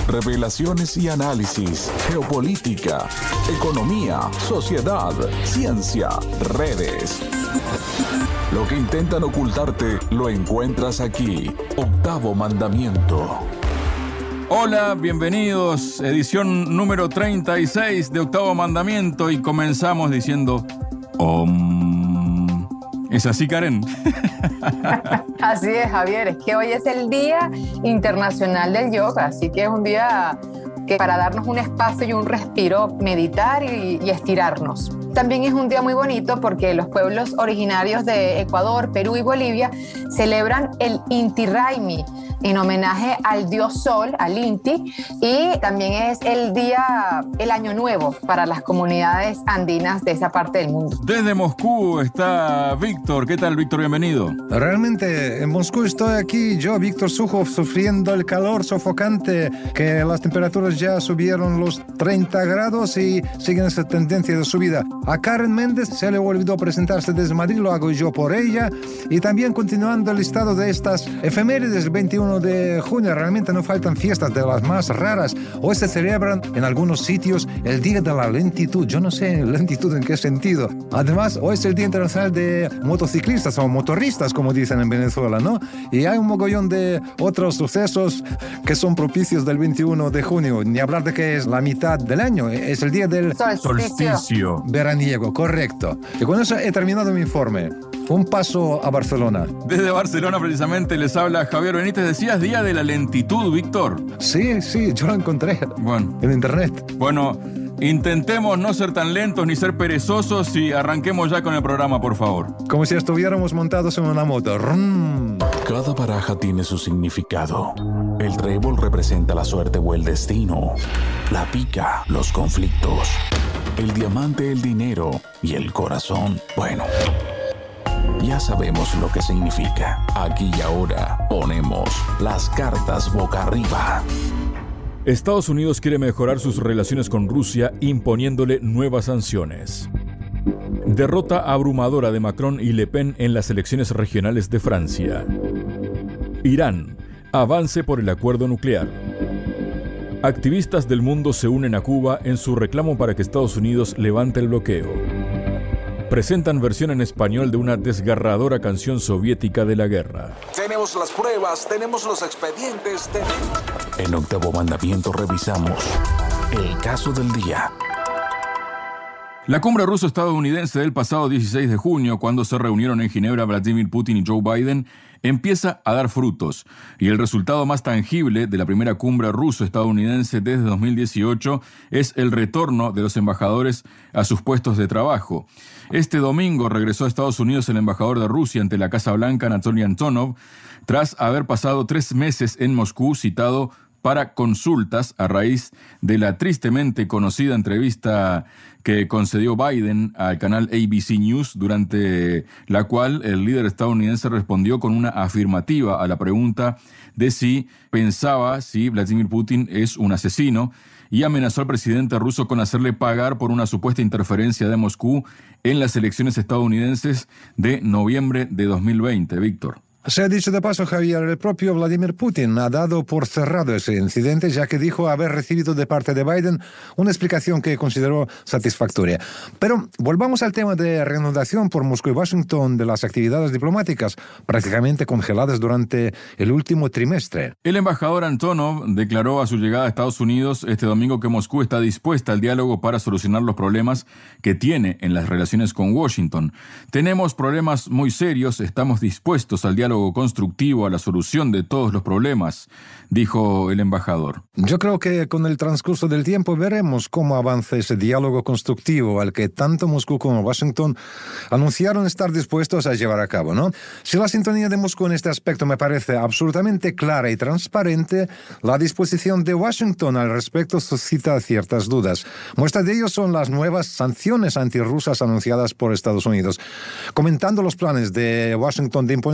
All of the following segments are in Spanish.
Revelaciones y análisis, geopolítica, economía, sociedad, ciencia, redes. Lo que intentan ocultarte lo encuentras aquí. Octavo Mandamiento. Hola, bienvenidos. Edición número 36 de Octavo Mandamiento y comenzamos diciendo Om. ¿Es así, Karen? Así es, Javier. Es que hoy es el Día Internacional del Yoga, así que es un día que para darnos un espacio y un respiro, meditar y estirarnos. También es un día muy bonito porque los pueblos originarios de Ecuador, Perú y Bolivia celebran el Inti Raymi en homenaje al dios Sol, al Inti, y también es el Año Nuevo para las comunidades andinas de esa parte del mundo. Desde Moscú está Víctor. ¿Qué tal, Víctor? Bienvenido. Realmente, en Moscú estoy aquí, yo, Víctor Sukhov, sufriendo el calor sofocante, que las temperaturas ya subieron los 30 grados y siguen esa tendencia de subida. A Karen Méndez se le olvidó presentarse desde Madrid, lo hago yo por ella. Y también continuando el listado de estas efemérides, el 21 de junio, realmente no faltan fiestas de las más raras. Hoy se celebran en algunos sitios el Día de la Lentitud. Yo no sé lentitud en qué sentido. Además, hoy es el Día Internacional de Motociclistas o motoristas, como dicen en Venezuela, ¿no? Y hay un mogollón de otros sucesos que son propicios del 21 de junio. Ni hablar de que es la mitad del año. Es el día del solsticio veraniego, correcto. Y con eso he terminado mi informe. Un paso a Barcelona. Desde Barcelona, precisamente, les habla Javier Benítez. Decías Día de la Lentitud, Víctor. Sí, yo lo encontré en internet. Bueno, intentemos no ser tan lentos ni ser perezosos y arranquemos ya con el programa, por favor. Como si estuviéramos montados en una moto. Cada baraja tiene su significado. El trébol representa la suerte o el destino. La pica, los conflictos. El diamante, el dinero. Y el corazón, bueno, ya sabemos lo que significa. Aquí y ahora ponemos las cartas boca arriba. Estados Unidos quiere mejorar sus relaciones con Rusia imponiéndole nuevas sanciones. Derrota abrumadora de Macron y Le Pen en las elecciones regionales de Francia. Irán, avance por el acuerdo nuclear. Activistas del mundo se unen a Cuba en su reclamo para que Estados Unidos levante el bloqueo. Presentan versión en español de una desgarradora canción soviética de la guerra. Tenemos las pruebas, tenemos los expedientes, En Octavo Mandamiento revisamos el caso del día. La cumbre ruso-estadounidense del pasado 16 de junio, cuando se reunieron en Ginebra Vladimir Putin y Joe Biden, empieza a dar frutos. Y el resultado más tangible de la primera cumbre ruso-estadounidense desde 2018 es el retorno de los embajadores a sus puestos de trabajo. Este domingo regresó a Estados Unidos el embajador de Rusia ante la Casa Blanca, Anatoly Antonov, tras haber pasado 3 meses en Moscú, citado para consultas a raíz de la tristemente conocida entrevista que concedió Biden al canal ABC News, durante la cual el líder estadounidense respondió con una afirmativa a la pregunta de si pensaba si Vladimir Putin es un asesino, y amenazó al presidente ruso con hacerle pagar por una supuesta interferencia de Moscú en las elecciones estadounidenses de noviembre de 2020. Víctor. Se ha dicho de paso, Javier, el propio Vladimir Putin ha dado por cerrado ese incidente, ya que dijo haber recibido de parte de Biden una explicación que consideró satisfactoria. Pero volvamos al tema de reanudación por Moscú y Washington de las actividades diplomáticas, prácticamente congeladas durante el último trimestre. El embajador Antonov declaró a su llegada a Estados Unidos este domingo que Moscú está dispuesta al diálogo para solucionar los problemas que tiene en las relaciones con Washington. Tenemos problemas muy serios, estamos dispuestos al diálogo constructivo, a la solución de todos los problemas, dijo el embajador. Yo creo que con el transcurso del tiempo veremos cómo avanza ese diálogo constructivo al que tanto Moscú como Washington anunciaron estar dispuestos a llevar a cabo, ¿no? Si la sintonía de Moscú en este aspecto me parece absolutamente clara y transparente, la disposición de Washington al respecto suscita ciertas dudas. Muestra de ello son las nuevas sanciones antirrusas anunciadas por Estados Unidos. Comentando los planes de Washington de imponer nuevas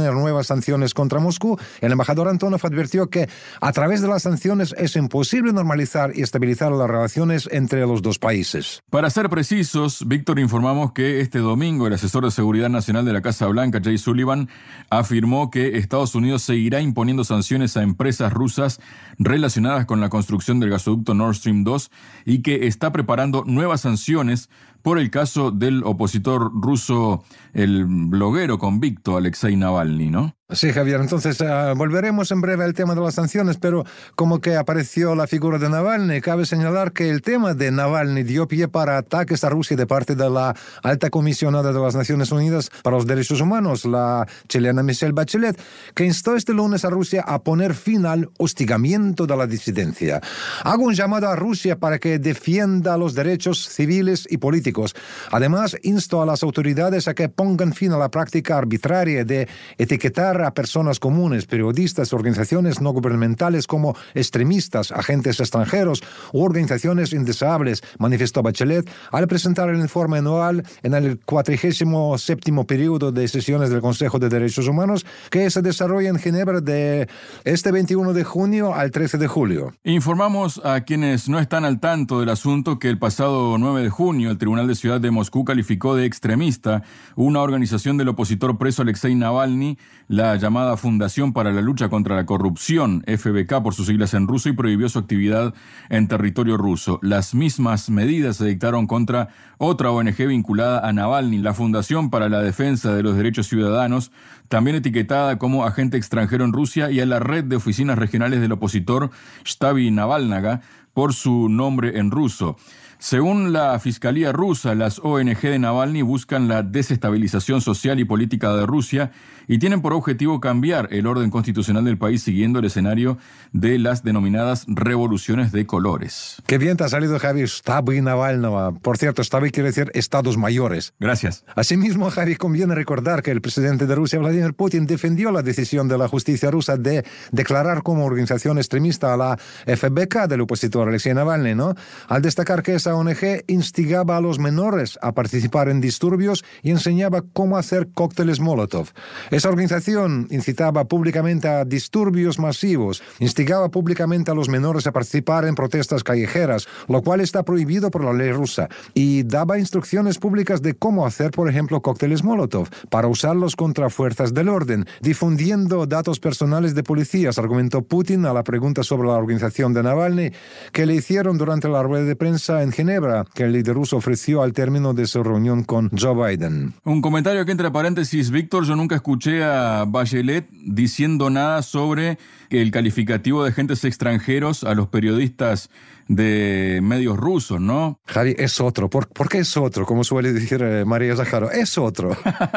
las sanciones contra Moscú, el embajador Antonov advirtió que a través de las sanciones es imposible normalizar y estabilizar las relaciones entre los dos países. Para ser precisos, Víctor, informamos que este domingo el asesor de Seguridad Nacional de la Casa Blanca, Jay Sullivan, afirmó que Estados Unidos seguirá imponiendo sanciones a empresas rusas relacionadas con la construcción del gasoducto Nord Stream 2 y que está preparando nuevas sanciones por el caso del opositor ruso, el bloguero convicto Alexei Navalny, ¿no? Sí, Javier, entonces volveremos en breve al tema de las sanciones, pero como que apareció la figura de Navalny, cabe señalar que el tema de Navalny dio pie para ataques a Rusia de parte de la alta comisionada de las Naciones Unidas para los Derechos Humanos, la chilena Michelle Bachelet, que instó este lunes a Rusia a poner fin al hostigamiento de la disidencia. Hago un llamado a Rusia para que defienda los derechos civiles y políticos. Además, insto a las autoridades a que pongan fin a la práctica arbitraria de etiquetar a personas comunes, periodistas, organizaciones no gubernamentales como extremistas, agentes extranjeros u organizaciones indeseables, manifestó Bachelet al presentar el informe anual en el 47º periodo de sesiones del Consejo de Derechos Humanos que se desarrolla en Ginebra de este 21 de junio al 13 de julio. Informamos a quienes no están al tanto del asunto que el pasado 9 de junio el Tribunal de Ciudad de Moscú calificó de extremista una organización del opositor preso Alexei Navalny, la llamada Fundación para la Lucha contra la Corrupción, FBK por sus siglas en ruso, y prohibió su actividad en territorio ruso. Las mismas medidas se dictaron contra otra ONG vinculada a Navalny, la Fundación para la Defensa de los Derechos Ciudadanos, también etiquetada como agente extranjero en Rusia, y a la red de oficinas regionales del opositor Shtabi Navalnaga, por su nombre en ruso. Según la Fiscalía rusa, las ONG de Navalny buscan la desestabilización social y política de Rusia y tienen por objetivo cambiar el orden constitucional del país siguiendo el escenario de las denominadas revoluciones de colores. Qué bien te ha salido, Javi, Shtabi Navalnova. Por cierto, Shtabi quiere decir Estados Mayores. Gracias. Asimismo, Javi, conviene recordar que el presidente de Rusia, Vladimir Putin, defendió la decisión de la justicia rusa de declarar como organización extremista a la FBK del opositor Alexei Navalny, ¿no? Al destacar que esa ONG instigaba a los menores a participar en disturbios y enseñaba cómo hacer cócteles Molotov. Esa organización incitaba públicamente a disturbios masivos, instigaba públicamente a los menores a participar en protestas callejeras, lo cual está prohibido por la ley rusa, y daba instrucciones públicas de cómo hacer, por ejemplo, cócteles Molotov, para usarlos contra fuerzas del orden, difundiendo datos personales de policías, argumentó Putin a la pregunta sobre la organización de Navalny que le hicieron durante la rueda de prensa en Ginebra, que el líder ruso ofreció al término de su reunión con Joe Biden. Un comentario aquí entre paréntesis, Víctor, yo nunca escuché a Bachelet diciendo nada sobre el calificativo de agentes extranjeros a los periodistas de medios rusos, ¿no? Javi, es otro. ¿Por qué es otro? Como suele decir María Zaharova, es otro.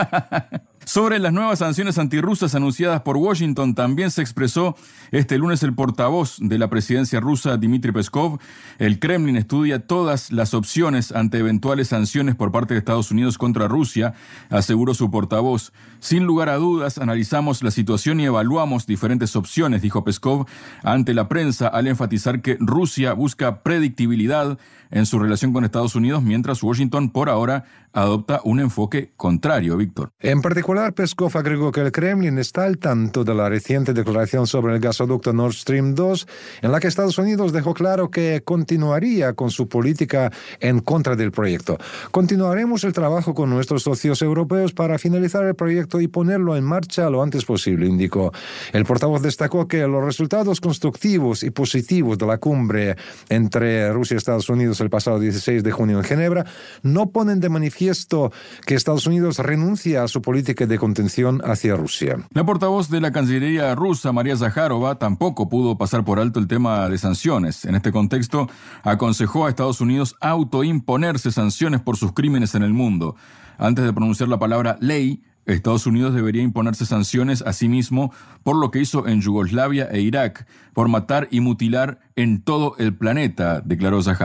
Sobre las nuevas sanciones antirrusas anunciadas por Washington, también se expresó este lunes el portavoz de la presidencia rusa, Dmitry Peskov. El Kremlin estudia todas las opciones ante eventuales sanciones por parte de Estados Unidos contra Rusia, aseguró su portavoz. Sin lugar a dudas, analizamos la situación y evaluamos diferentes opciones, dijo Peskov ante la prensa, al enfatizar que Rusia busca predictibilidad en su relación con Estados Unidos, mientras Washington, por ahora, adopta un enfoque contrario, Víctor. En particular, Peskov agregó que el Kremlin está al tanto de la reciente declaración sobre el gasoducto Nord Stream 2, en la que Estados Unidos dejó claro que continuaría con su política en contra del proyecto. Continuaremos el trabajo con nuestros socios europeos para finalizar el proyecto y ponerlo en marcha lo antes posible, indicó. El portavoz destacó que los resultados constructivos y positivos de la cumbre entre Rusia y Estados Unidos el pasado 16 de junio en Ginebra no ponen de manifiesto que Estados Unidos renuncia a su política de contención hacia Rusia. La portavoz de la Cancillería rusa, María Zaharova, tampoco pudo pasar por alto el tema de sanciones. En este contexto, aconsejó a Estados Unidos autoimponerse sanciones por sus crímenes en el mundo. Antes de pronunciar la palabra ley, Estados Unidos debería imponerse sanciones a sí mismo por lo que hizo en Yugoslavia e Irak, por matar y mutilar en todo el planeta, declaró Zaharova.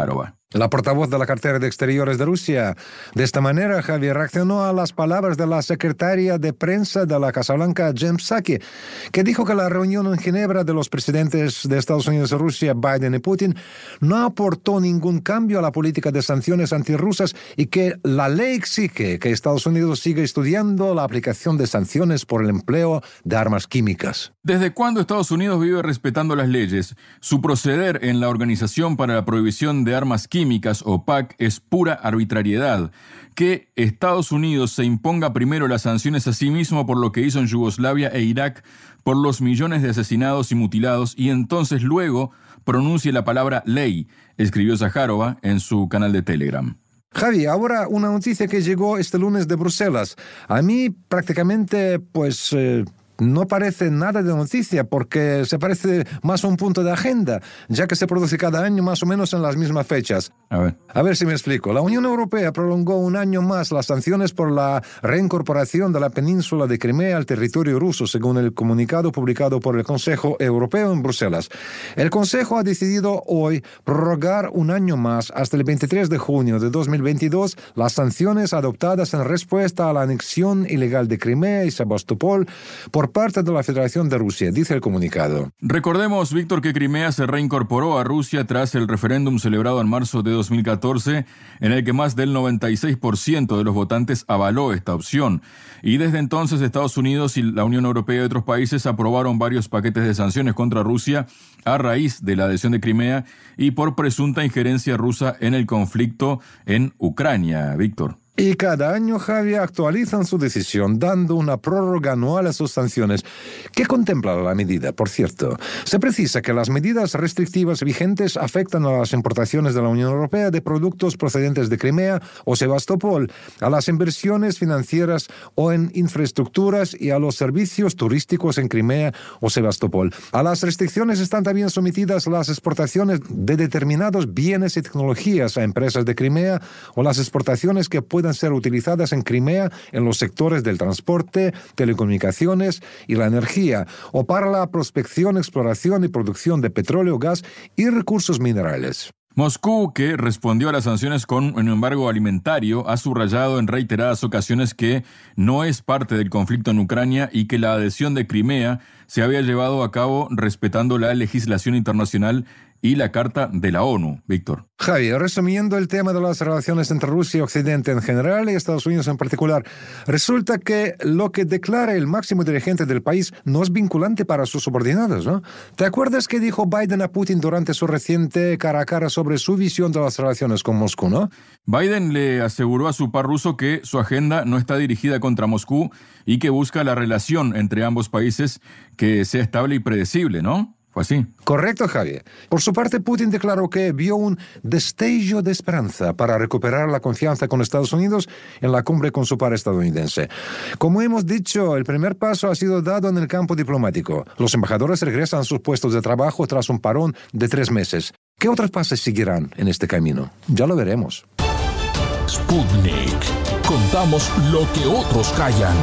La portavoz de la cartera de Exteriores de Rusia, de esta manera, Javier, reaccionó a las palabras de la secretaria de prensa de la Casa Blanca, Jen Psaki, que dijo que la reunión en Ginebra de los presidentes de Estados Unidos y Rusia, Biden y Putin, no aportó ningún cambio a la política de sanciones antirrusas y que la ley exige que Estados Unidos siga estudiando la aplicación de sanciones por el empleo de armas químicas. ¿Desde cuándo Estados Unidos vive respetando las leyes? Su proceder en la Organización para la Prohibición de Armas Químicas, OPAC, es pura arbitrariedad. Que Estados Unidos se imponga primero las sanciones a sí mismo por lo que hizo en Yugoslavia e Irak, por los millones de asesinados y mutilados, y entonces luego pronuncie la palabra ley, escribió Zaharova en su canal de Telegram. Javi, ahora una noticia que llegó este lunes de Bruselas. A mí prácticamente, no parece nada de noticia porque se parece más a un punto de agenda, ya que se produce cada año más o menos en las mismas fechas. A ver si me explico. La Unión Europea prolongó un año más las sanciones por la reincorporación de la península de Crimea al territorio ruso, según el comunicado publicado por el Consejo Europeo en Bruselas. El Consejo ha decidido hoy prorrogar un año más, hasta el 23 de junio de 2022, las sanciones adoptadas en respuesta a la anexión ilegal de Crimea y Sebastopol por parte de la Federación de Rusia, dice el comunicado. Recordemos, Víctor, que Crimea se reincorporó a Rusia tras el referéndum celebrado en marzo de 2014, en el que más del 96% de los votantes avaló esta opción. Y desde entonces Estados Unidos y la Unión Europea y otros países aprobaron varios paquetes de sanciones contra Rusia a raíz de la adhesión de Crimea y por presunta injerencia rusa en el conflicto en Ucrania, Víctor. Y cada año, Javier, actualizan su decisión, dando una prórroga anual a sus sanciones. ¿Qué contempla la medida, por cierto? Se precisa que las medidas restrictivas vigentes afectan a las importaciones de la Unión Europea de productos procedentes de Crimea o Sebastopol, a las inversiones financieras o en infraestructuras y a los servicios turísticos en Crimea o Sebastopol. A las restricciones están también sometidas las exportaciones de determinados bienes y tecnologías a empresas de Crimea o las exportaciones que puedan ser utilizadas en Crimea en los sectores del transporte, telecomunicaciones y la energía, o para la prospección, exploración y producción de petróleo, gas y recursos minerales. Moscú, que respondió a las sanciones con un embargo alimentario, ha subrayado en reiteradas ocasiones que no es parte del conflicto en Ucrania y que la adhesión de Crimea se había llevado a cabo respetando la legislación internacional y la Carta de la ONU, Víctor. Javier, resumiendo el tema de las relaciones entre Rusia y Occidente en general y Estados Unidos en particular, resulta que lo que declara el máximo dirigente del país no es vinculante para sus subordinados, ¿no? ¿Te acuerdas que dijo Biden a Putin durante su reciente cara a cara sobre su visión de las relaciones con Moscú, no? Biden le aseguró a su par ruso que su agenda no está dirigida contra Moscú y que busca la relación entre ambos países que sea estable y predecible, ¿no? Fue así. Correcto, Javier. Por su parte, Putin declaró que vio un destello de esperanza para recuperar la confianza con Estados Unidos en la cumbre con su par estadounidense. Como hemos dicho, el primer paso ha sido dado en el campo diplomático. Los embajadores regresan a sus puestos de trabajo tras un parón de 3 meses. ¿Qué otros pasos seguirán en este camino? Ya lo veremos. Sputnik. Contamos lo que otros callan.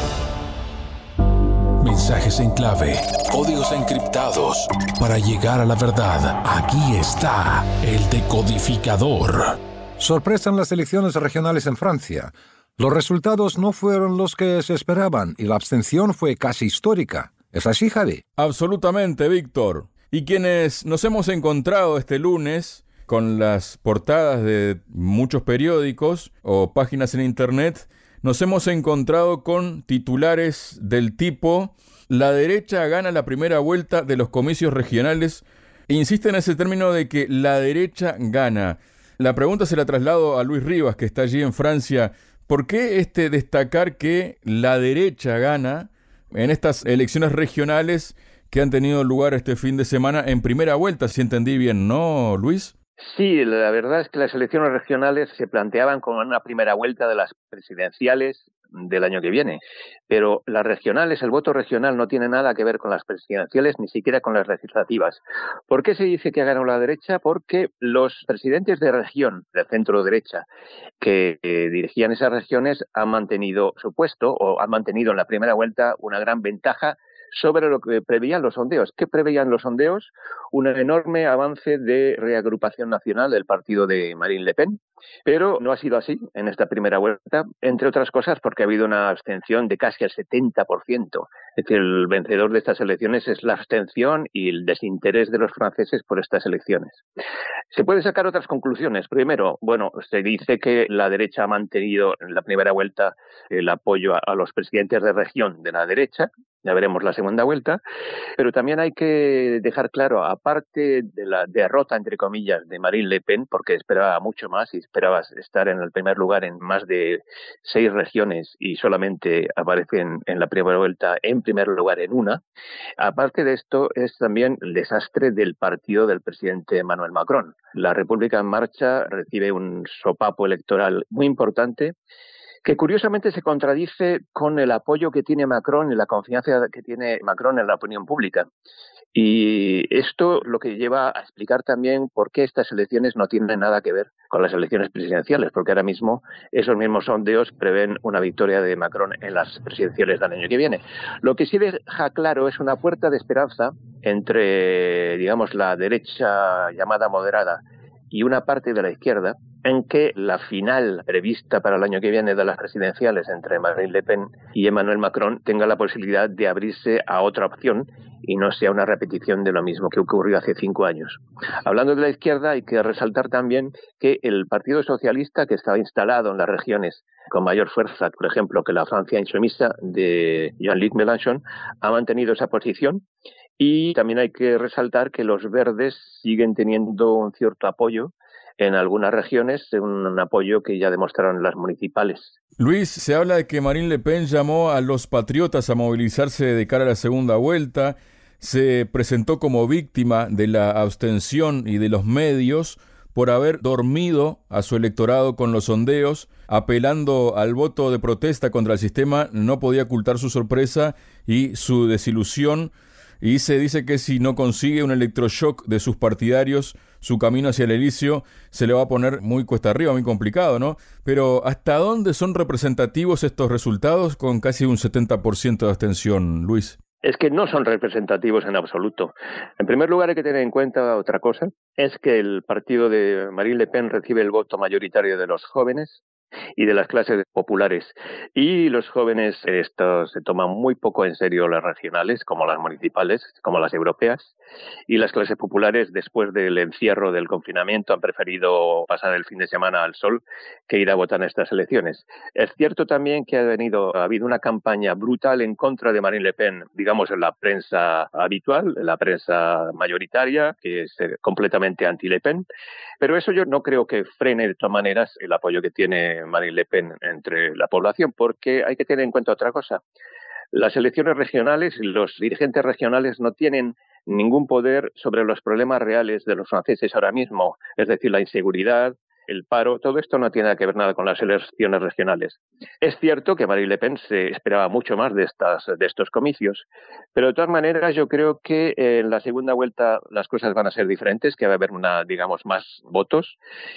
Mensajes en clave, códigos encriptados. Para llegar a la verdad, aquí está el decodificador. Sorpresa en las elecciones regionales en Francia. Los resultados no fueron los que se esperaban y la abstención fue casi histórica. ¿Es así, Javi? Absolutamente, Víctor. Y quienes nos hemos encontrado este lunes con las portadas de muchos periódicos o páginas en internet, nos hemos encontrado con titulares del tipo: la derecha gana la primera vuelta de los comicios regionales. Insiste en ese término de que la derecha gana. La pregunta se la traslado a Luis Rivas, que está allí en Francia. ¿Por qué destacar que la derecha gana en estas elecciones regionales que han tenido lugar este fin de semana en primera vuelta? Si entendí bien, ¿no, Luis? Sí, la verdad es que las elecciones regionales se planteaban como una primera vuelta de las presidenciales del año que viene, pero las regionales, el voto regional no tiene nada que ver con las presidenciales, ni siquiera con las legislativas. ¿Por qué se dice que ha ganado la derecha? Porque los presidentes de región, de centro derecha, que dirigían esas regiones han mantenido su puesto o han mantenido en la primera vuelta una gran ventaja sobre lo que preveían los sondeos. ¿Qué preveían los sondeos? Un enorme avance de reagrupación nacional del partido de Marine Le Pen, pero no ha sido así en esta primera vuelta, entre otras cosas porque ha habido una abstención de casi el 70%. Es decir, el vencedor de estas elecciones es la abstención y el desinterés de los franceses por estas elecciones. Se pueden sacar otras conclusiones. Primero, bueno, se dice que la derecha ha mantenido en la primera vuelta el apoyo a los presidentes de región de la derecha. Ya veremos la segunda vuelta, pero también hay que dejar claro, aparte de la derrota, entre comillas, de Marine Le Pen, porque esperaba mucho más y esperaba estar en el primer lugar en más de 6 regiones y solamente aparece en la primera vuelta en primer lugar en una, aparte de esto es también el desastre del partido del presidente Emmanuel Macron. La República en Marcha recibe un sopapo electoral muy importante, que curiosamente se contradice con el apoyo que tiene Macron y la confianza que tiene Macron en la opinión pública. Y esto lo que lleva a explicar también por qué estas elecciones no tienen nada que ver con las elecciones presidenciales, porque ahora mismo esos mismos sondeos prevén una victoria de Macron en las presidenciales del año que viene. Lo que sí deja claro es una puerta de esperanza entre, digamos, la derecha llamada moderada y una parte de la izquierda, en que la final prevista para el año que viene de las presidenciales entre Marine Le Pen y Emmanuel Macron tenga la posibilidad de abrirse a otra opción y no sea una repetición de lo mismo que ocurrió hace 5 años. Hablando de la izquierda, hay que resaltar también que el Partido Socialista, que estaba instalado en las regiones con mayor fuerza, por ejemplo, que la Francia insumisa de Jean-Luc Mélenchon, ha mantenido esa posición. Y también hay que resaltar que los verdes siguen teniendo un cierto apoyo en algunas regiones, un apoyo que ya demostraron las municipales. Luis, se habla de que Marine Le Pen llamó a los patriotas a movilizarse de cara a la segunda vuelta, se presentó como víctima de la abstención y de los medios por haber dormido a su electorado con los sondeos, apelando al voto de protesta contra el sistema, no podía ocultar su sorpresa y su desilusión. Y se dice que si no consigue un electroshock de sus partidarios, su camino hacia el Elíseo se le va a poner muy cuesta arriba, muy complicado, ¿no? Pero ¿hasta dónde son representativos estos resultados con casi un 70% de abstención, Luis? Es que no son representativos en absoluto. En primer lugar, hay que tener en cuenta otra cosa, es que el partido de Marine Le Pen recibe el voto mayoritario de los jóvenes y de las clases populares. Y los jóvenes estos se toman muy poco en serio las regionales, como las municipales, como las europeas, y las clases populares, después del encierro del confinamiento, han preferido pasar el fin de semana al sol que ir a votar en estas elecciones. Es cierto también que ha habido una campaña brutal en contra de Marine Le Pen, digamos en la prensa habitual, en la prensa mayoritaria, que es completamente anti-Le Pen, pero eso yo no creo que frene de todas maneras el apoyo que tiene Marine Le Pen entre la población, porque hay que tener en cuenta otra cosa. Las elecciones regionales y los dirigentes regionales no tienen ningún poder sobre los problemas reales de los franceses ahora mismo, es decir, la inseguridad, el paro, todo esto no tiene que ver nada con las elecciones regionales. Es cierto que Marine Le Pen se esperaba mucho más de estos comicios, pero de todas maneras yo creo que en la segunda vuelta las cosas van a ser diferentes, que va a haber más votos,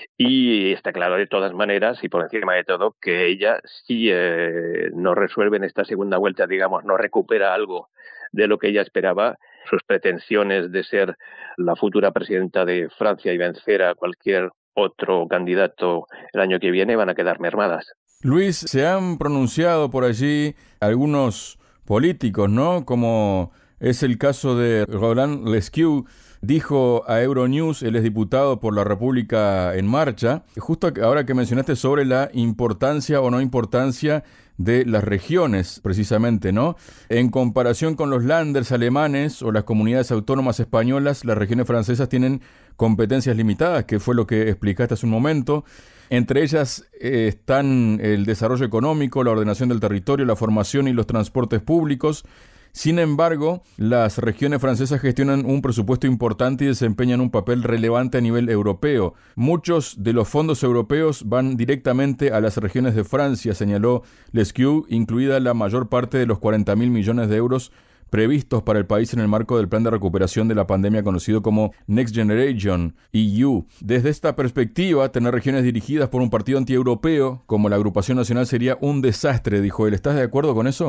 y está claro de todas maneras y por encima de todo que ella sí no resuelve en esta segunda vuelta, no recupera algo de lo que ella esperaba. Sus pretensiones de ser la futura presidenta de Francia y vencer a cualquier otro candidato el año que viene van a quedar mermadas. Luis, se han pronunciado por allí algunos políticos, ¿no? Como es el caso de Roland Lescure. Dijo a Euronews, él es diputado por la República en Marcha, justo ahora que mencionaste sobre la importancia o no importancia de las regiones, precisamente, ¿no? En comparación con los Länders alemanes o las comunidades autónomas españolas, las regiones francesas tienen competencias limitadas, que fue lo que explicaste hace un momento. Entre ellas están el desarrollo económico, la ordenación del territorio, la formación y los transportes públicos. Sin embargo, las regiones francesas gestionan un presupuesto importante y desempeñan un papel relevante a nivel europeo. Muchos de los fondos europeos van directamente a las regiones de Francia, señaló Lescure, incluida la mayor parte de los 40.000 millones de euros previstos para el país en el marco del plan de recuperación de la pandemia conocido como Next Generation EU. Desde esta perspectiva, tener regiones dirigidas por un partido antieuropeo como la Agrupación Nacional sería un desastre, dijo él. ¿Estás de acuerdo con eso?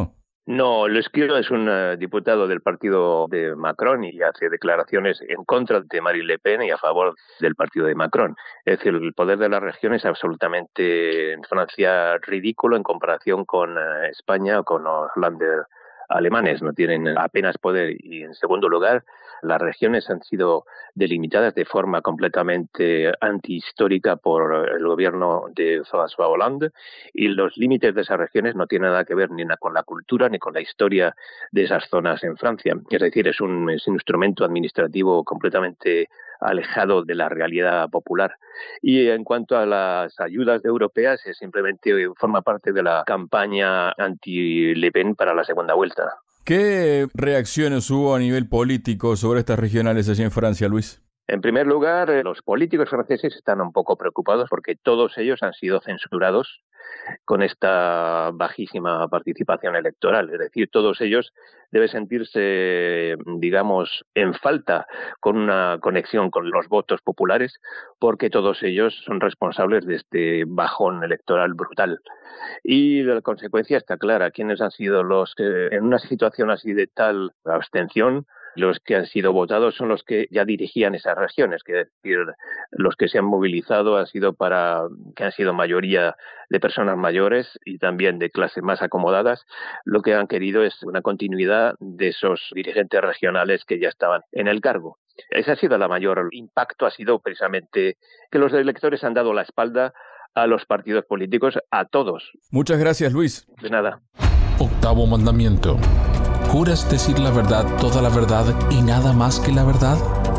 No, Lescure es un diputado del partido de Macron y hace declaraciones en contra de Marine Le Pen y a favor del partido de Macron. Es decir, el poder de la región es absolutamente en Francia ridículo en comparación con España o con los Länder alemanes. No tienen apenas poder. Y en segundo lugar, las regiones han sido delimitadas de forma completamente antihistórica por el gobierno de François Hollande, y los límites de esas regiones no tienen nada que ver ni con la cultura ni con la historia de esas zonas en Francia. Es decir, es un instrumento administrativo completamente alejado de la realidad popular. Y en cuanto a las ayudas europeas, simplemente forma parte de la campaña anti-Le Pen para la segunda vuelta. ¿Qué reacciones hubo a nivel político sobre estas regionales allí en Francia, Luis? En primer lugar, los políticos franceses están un poco preocupados porque todos ellos han sido censurados con esta bajísima participación electoral. Es decir, todos ellos deben sentirse, digamos, en falta con una conexión con los votos populares, porque todos ellos son responsables de este bajón electoral brutal. Y la consecuencia está clara. ¿Quiénes han sido los que, en una situación así de tal abstención, los que han sido votados son los que ya dirigían esas regiones? Que es decir, los que se han movilizado que han sido mayoría de personas mayores y también de clases más acomodadas. Lo que han querido es una continuidad de esos dirigentes regionales que ya estaban en el cargo. Ese ha sido el mayor impacto, ha sido precisamente que los electores han dado la espalda a los partidos políticos, a todos. Muchas gracias, Luis. De nada. Octavo mandamiento. ¿Juras decir la verdad, toda la verdad y nada más que la verdad?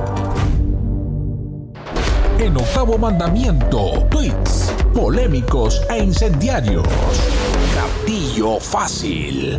En Octavo Mandamiento, tweets polémicos e incendiarios. Gatillo fácil.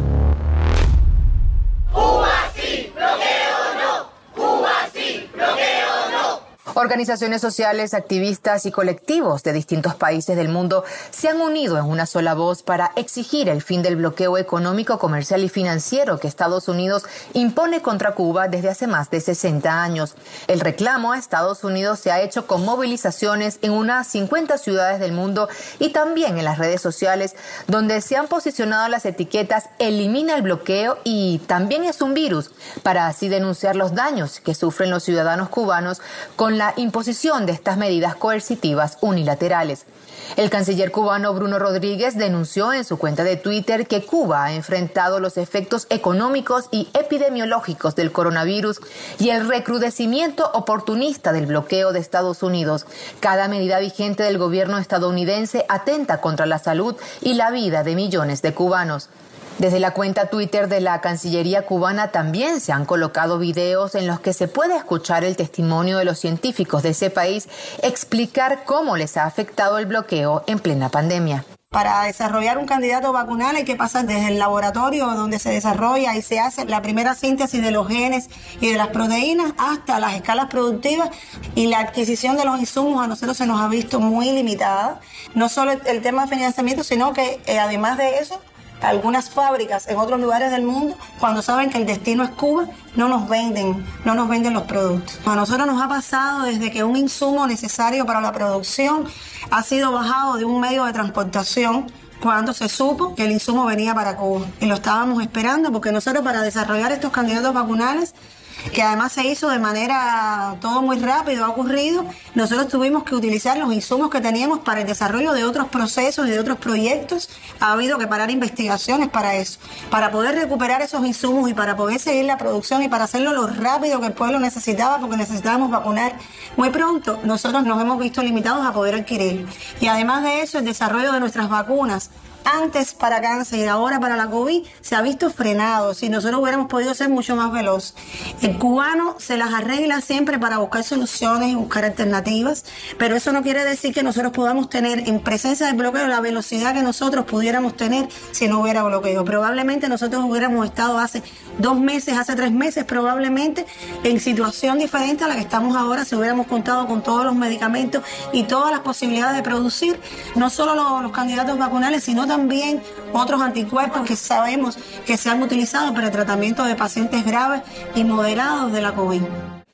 Cuba sí, bloqueo no. Cuba sí, bloqueo no. Organizaciones sociales, activistas y colectivos de distintos países del mundo se han unido en una sola voz para exigir el fin del bloqueo económico, comercial y financiero que Estados Unidos impone contra Cuba desde hace más de 60 años. El reclamo a Estados Unidos se ha hecho con movilizaciones en unas 50 ciudades del mundo y también en las redes sociales, donde se han posicionado las etiquetas "elimina el bloqueo" y "también es un virus", para así denunciar los daños que sufren los ciudadanos cubanos con la imposición de estas medidas coercitivas unilaterales. El canciller cubano Bruno Rodríguez denunció en su cuenta de Twitter que Cuba ha enfrentado los efectos económicos y epidemiológicos del coronavirus y el recrudecimiento oportunista del bloqueo de Estados Unidos. Cada medida vigente del gobierno estadounidense atenta contra la salud y la vida de millones de cubanos. Desde la cuenta Twitter de la Cancillería cubana también se han colocado videos en los que se puede escuchar el testimonio de los científicos de ese país explicar cómo les ha afectado el bloqueo en plena pandemia. Para desarrollar un candidato vacunal hay que pasar desde el laboratorio donde se desarrolla y se hace la primera síntesis de los genes y de las proteínas hasta las escalas productivas, y la adquisición de los insumos a nosotros se nos ha visto muy limitada. No solo el tema de financiamiento, sino que además de eso, algunas fábricas en otros lugares del mundo, cuando saben que el destino es Cuba, no nos venden los productos. A nosotros nos ha pasado desde que un insumo necesario para la producción ha sido bajado de un medio de transportación cuando se supo que el insumo venía para Cuba. Y lo estábamos esperando porque nosotros, para desarrollar estos candidatos vacunales, que además se hizo de manera todo muy rápido, ha ocurrido, nosotros tuvimos que utilizar los insumos que teníamos para el desarrollo de otros procesos y de otros proyectos. Ha habido que parar investigaciones para eso, para poder recuperar esos insumos y para poder seguir la producción y para hacerlo lo rápido que el pueblo necesitaba, porque necesitábamos vacunar muy pronto. Nosotros nos hemos visto limitados a poder adquirirlo. Y además de eso, el desarrollo de nuestras vacunas, antes para cáncer y ahora para la COVID, se ha visto frenado. Si nosotros hubiéramos podido ser mucho más veloz. El cubano se las arregla siempre para buscar soluciones y buscar alternativas, pero eso no quiere decir que nosotros podamos tener en presencia del bloqueo la velocidad que nosotros pudiéramos tener si no hubiera bloqueo. Probablemente nosotros hubiéramos estado hace 2 meses, hace 3 meses probablemente en situación diferente a la que estamos ahora, si hubiéramos contado con todos los medicamentos y todas las posibilidades de producir no solo los candidatos vacunales, sino también otros anticuerpos que sabemos que se han utilizado para el tratamiento de pacientes graves y moderados de la COVID.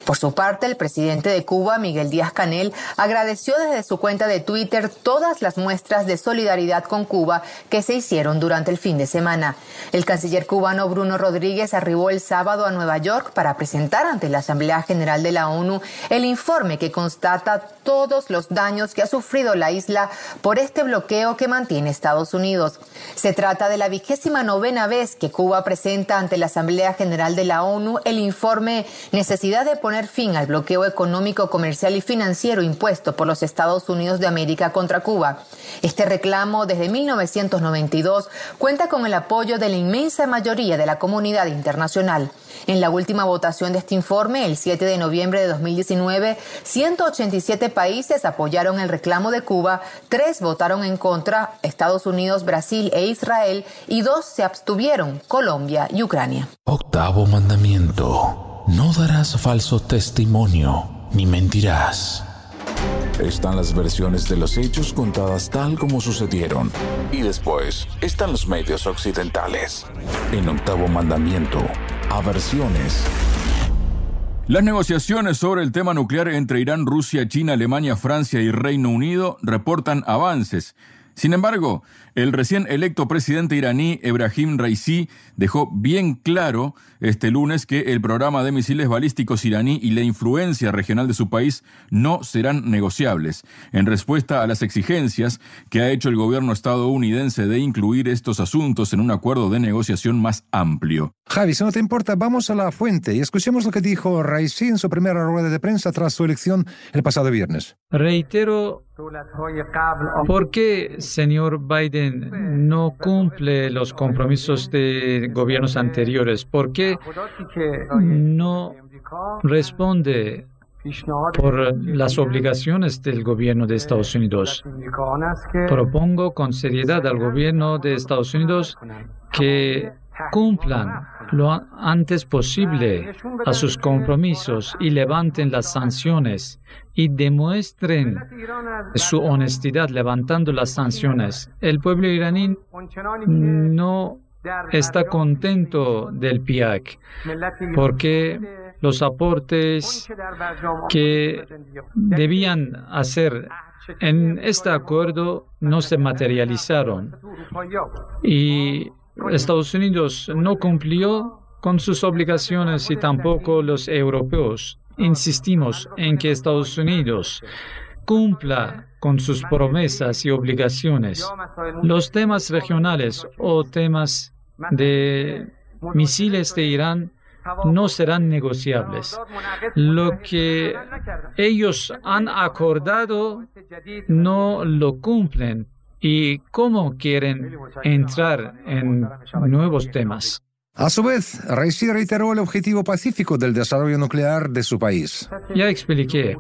Por su parte, el presidente de Cuba, Miguel Díaz-Canel, agradeció desde su cuenta de Twitter todas las muestras de solidaridad con Cuba que se hicieron durante el fin de semana. El canciller cubano Bruno Rodríguez arribó el sábado a Nueva York para presentar ante la Asamblea General de la ONU el informe que constata todos los daños que ha sufrido la isla por este bloqueo que mantiene Estados Unidos. Se trata de la 29ª vez que Cuba presenta ante la Asamblea General de la ONU el informe Necesidad de poner fin al bloqueo económico, comercial y financiero impuesto por los Estados Unidos de América contra Cuba. Este reclamo, desde 1992, cuenta con el apoyo de la inmensa mayoría de la comunidad internacional. En la última votación de este informe, el 7 de noviembre de 2019, 187 países apoyaron el reclamo de Cuba, 3 votaron en contra, Estados Unidos, Brasil e Israel, y 2 se abstuvieron, Colombia y Ucrania. Octavo mandamiento. No darás falso testimonio, ni mentirás. Están las versiones de los hechos contadas tal como sucedieron. Y después están los medios occidentales. En Octavo Mandamiento, aversiones. Las negociaciones sobre el tema nuclear entre Irán, Rusia, China, Alemania, Francia y Reino Unido reportan avances. Sin embargo, el recién electo presidente iraní Ebrahim Raisi dejó bien claro este lunes que el programa de misiles balísticos iraní y la influencia regional de su país no serán negociables, en respuesta a las exigencias que ha hecho el gobierno estadounidense de incluir estos asuntos en un acuerdo de negociación más amplio. Javi, si no te importa, vamos a la fuente y escuchemos lo que dijo Raisi en su primera rueda de prensa tras su elección el pasado viernes. Reitero, ¿por qué, señor Biden, no cumple los compromisos de gobiernos anteriores? ¿Por qué no responde por las obligaciones del gobierno de Estados Unidos? Propongo con seriedad al gobierno de Estados Unidos que cumplan lo antes posible a sus compromisos y levanten las sanciones y demuestren su honestidad levantando las sanciones. El pueblo iraní no está contento del PIAC porque los aportes que debían hacer en este acuerdo no se materializaron y Estados Unidos no cumplió con sus obligaciones y tampoco los europeos. Insistimos en que Estados Unidos cumpla con sus promesas y obligaciones. Los temas regionales o temas de misiles de Irán no serán negociables. Lo que ellos han acordado no lo cumplen. ¿Y cómo quieren entrar en nuevos temas? A su vez, Raisi reiteró el objetivo pacífico del desarrollo nuclear de su país. Ya expliqué.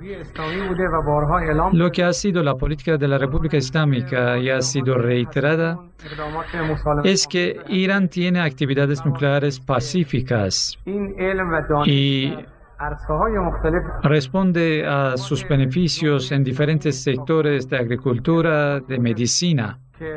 Lo que ha sido la política de la República Islámica y ha sido reiterada es que Irán tiene actividades nucleares pacíficas y responde a sus beneficios en diferentes sectores de agricultura, de medicina.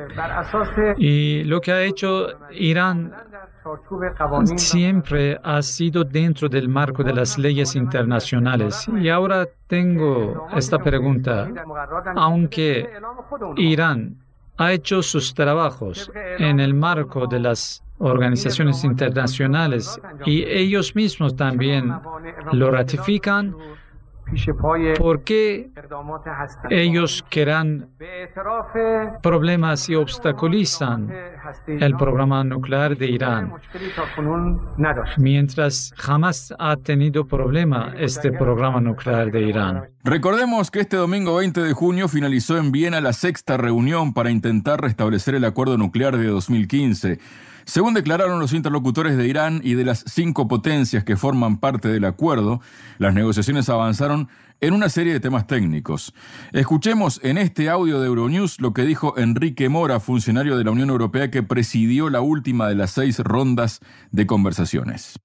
Y lo que ha hecho Irán siempre ha sido dentro del marco de las leyes internacionales. Y ahora tengo esta pregunta. Aunque Irán ha hecho sus trabajos en el marco de las organizaciones internacionales y ellos mismos también lo ratifican, ¿por qué ellos crean problemas y obstaculizan el programa nuclear de Irán, mientras jamás ha tenido problema este programa nuclear de Irán? Recordemos que este domingo 20 de junio finalizó en Viena la 6ª reunión para intentar restablecer el acuerdo nuclear de 2015. Según declararon los interlocutores de Irán y de las 5 potencias que forman parte del acuerdo, las negociaciones avanzaron en una serie de temas técnicos. Escuchemos en este audio de Euronews lo que dijo Enrique Mora, funcionario de la Unión Europea que presidió la última de las 6 rondas de conversaciones.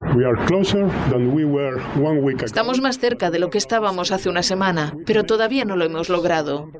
Estamos más cerca de lo que estábamos hace una semana, pero todavía no lo hemos logrado.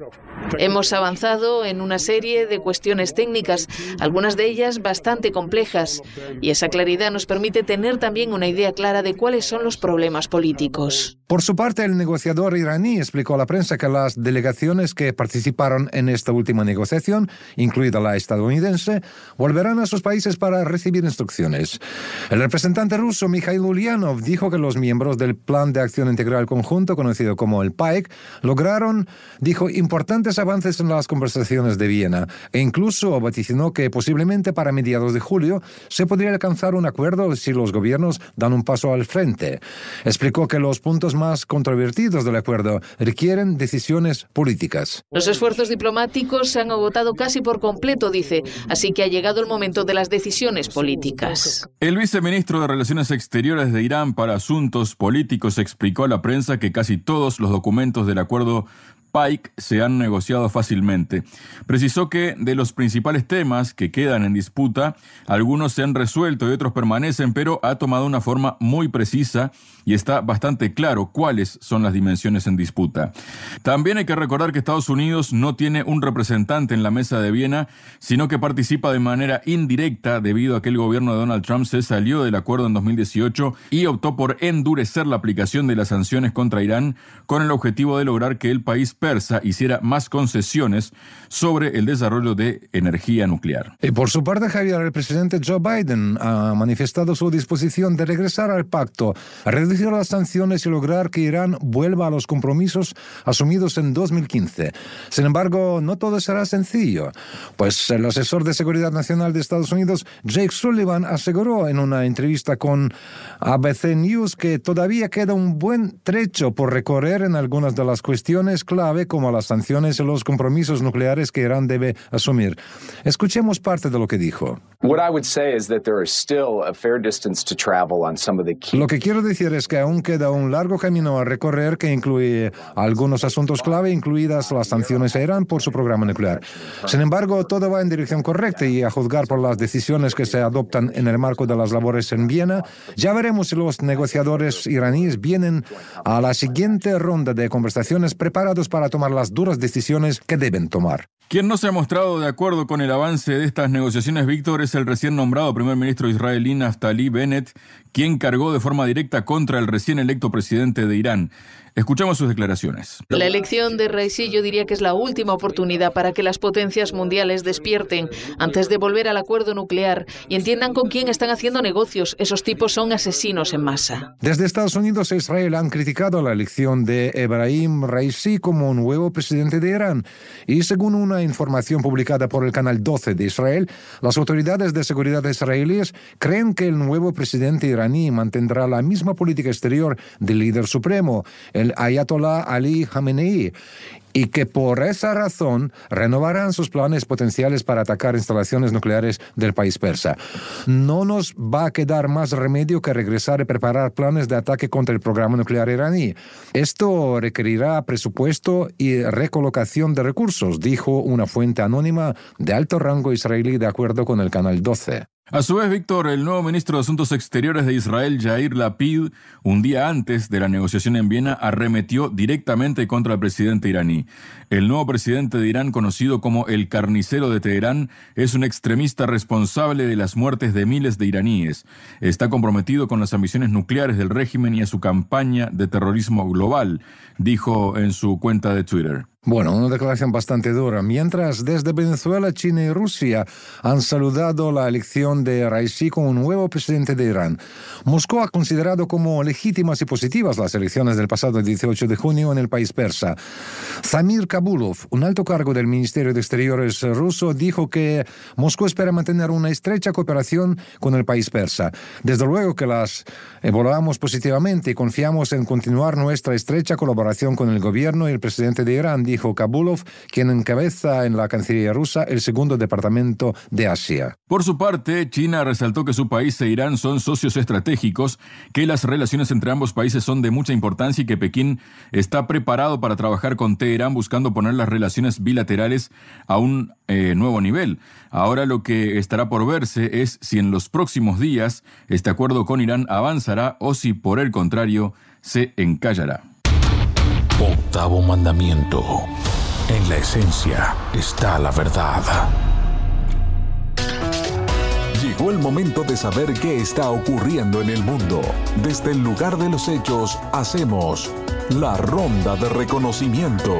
Hemos avanzado en una serie de cuestiones técnicas, algunas de ellas bastante complejas, y esa claridad nos permite tener también una idea clara de cuáles son los problemas políticos. Por su parte, el negociador iraní explicó a la prensa que las delegaciones que participaron en esta última negociación, incluida la estadounidense, volverán a sus países para recibir instrucciones. El representante ruso Mikhail Ulyanov dijo que los miembros del Plan de Acción Integral Conjunto, conocido como el PAEC, lograron, dijo, importantes avances en las conversaciones de Viena e incluso vaticinó que posiblemente para mediados de julio se podría alcanzar un acuerdo si los gobiernos dan un paso al frente. Explicó que los puntos más controvertidos del acuerdo requieren decisiones políticas. Los esfuerzos diplomáticos se han agotado casi por completo, dice, así que ha llegado el momento de las decisiones políticas. El viceministro de Relaciones Exteriores de Irán para Asuntos Políticos explicó a la prensa que casi todos los documentos del acuerdo PAEC se han negociado fácilmente. Precisó que de los principales temas que quedan en disputa, algunos se han resuelto y otros permanecen, pero ha tomado una forma muy precisa y está bastante claro cuáles son las dimensiones en disputa. También hay que recordar que Estados Unidos no tiene un representante en la mesa de Viena, sino que participa de manera indirecta debido a que el gobierno de Donald Trump se salió del acuerdo en 2018 y optó por endurecer la aplicación de las sanciones contra Irán con el objetivo de lograr que el país persa hiciera más concesiones sobre el desarrollo de energía nuclear. Y por su parte, Javier, el presidente Joe Biden ha manifestado su disposición de regresar al pacto, a reducir las sanciones y lograr que Irán vuelva a los compromisos asumidos en 2015. Sin embargo, no todo será sencillo, pues el asesor de Seguridad Nacional de Estados Unidos, Jake Sullivan, aseguró en una entrevista con ABC News que todavía queda un buen trecho por recorrer en algunas de las cuestiones clave como las sanciones y los compromisos nucleares que Irán debe asumir. Escuchemos parte de lo que dijo. Lo que quiero decir es que aún queda un largo camino a recorrer que incluye algunos asuntos clave, incluidas las sanciones a Irán por su programa nuclear. Sin embargo, todo va en dirección correcta y a juzgar por las decisiones que se adoptan en el marco de las labores en Viena, ya veremos si los negociadores iraníes vienen a la siguiente ronda de conversaciones preparados para tomar las duras decisiones que deben tomar. Quien no se ha mostrado de acuerdo con el avance de estas negociaciones, Víctor, es el recién nombrado primer ministro israelí Naftali Bennett, quien cargó de forma directa contra el recién electo presidente de Irán. Escuchamos sus declaraciones. La elección de Raisi yo diría que es la última oportunidad para que las potencias mundiales despierten antes de volver al acuerdo nuclear y entiendan con quién están haciendo negocios. Esos tipos son asesinos en masa. Desde Estados Unidos e Israel han criticado la elección de Ebrahim Raisi como nuevo presidente de Irán. Y según una información publicada por el canal 12 de Israel, las autoridades de seguridad israelíes creen que el nuevo presidente iraní mantendrá la misma política exterior del líder supremo, el Ayatollah Ali Khamenei, y que por esa razón renovarán sus planes potenciales para atacar instalaciones nucleares del país persa. No nos va a quedar más remedio que regresar y preparar planes de ataque contra el programa nuclear iraní. Esto requerirá presupuesto y recolocación de recursos, dijo una fuente anónima de alto rango israelí de acuerdo con el canal 12. A su vez, Víctor, el nuevo ministro de Asuntos Exteriores de Israel, Yair Lapid, un día antes de la negociación en Viena, arremetió directamente contra el presidente iraní. El nuevo presidente de Irán, conocido como el carnicero de Teherán, es un extremista responsable de las muertes de miles de iraníes. Está comprometido con las ambiciones nucleares del régimen y a su campaña de terrorismo global, dijo en su cuenta de Twitter. Bueno, una declaración bastante dura. Mientras desde Venezuela, China y Rusia han saludado la elección de Raisi como nuevo presidente de Irán, Moscú ha considerado como legítimas y positivas las elecciones del pasado 18 de junio en el país persa. Zamir Kabulov, un alto cargo del Ministerio de Exteriores ruso, dijo que Moscú espera mantener una estrecha cooperación con el país persa. Desde luego que las evaluamos positivamente y confiamos en continuar nuestra estrecha colaboración con el gobierno y el presidente de Irán, dijo Kabulov, quien encabeza en la Cancillería rusa el segundo departamento de Asia. Por su parte, China resaltó que su país e Irán son socios estratégicos, que las relaciones entre ambos países son de mucha importancia y que Pekín está preparado para trabajar con Teherán buscando poner las relaciones bilaterales a un nuevo nivel. Ahora lo que estará por verse es si en los próximos días este acuerdo con Irán avanzará o si por el contrario se encallará. Octavo mandamiento. En la esencia está la verdad. Llegó el momento de saber qué está ocurriendo en el mundo. Desde el lugar de los hechos, hacemos la ronda de reconocimiento.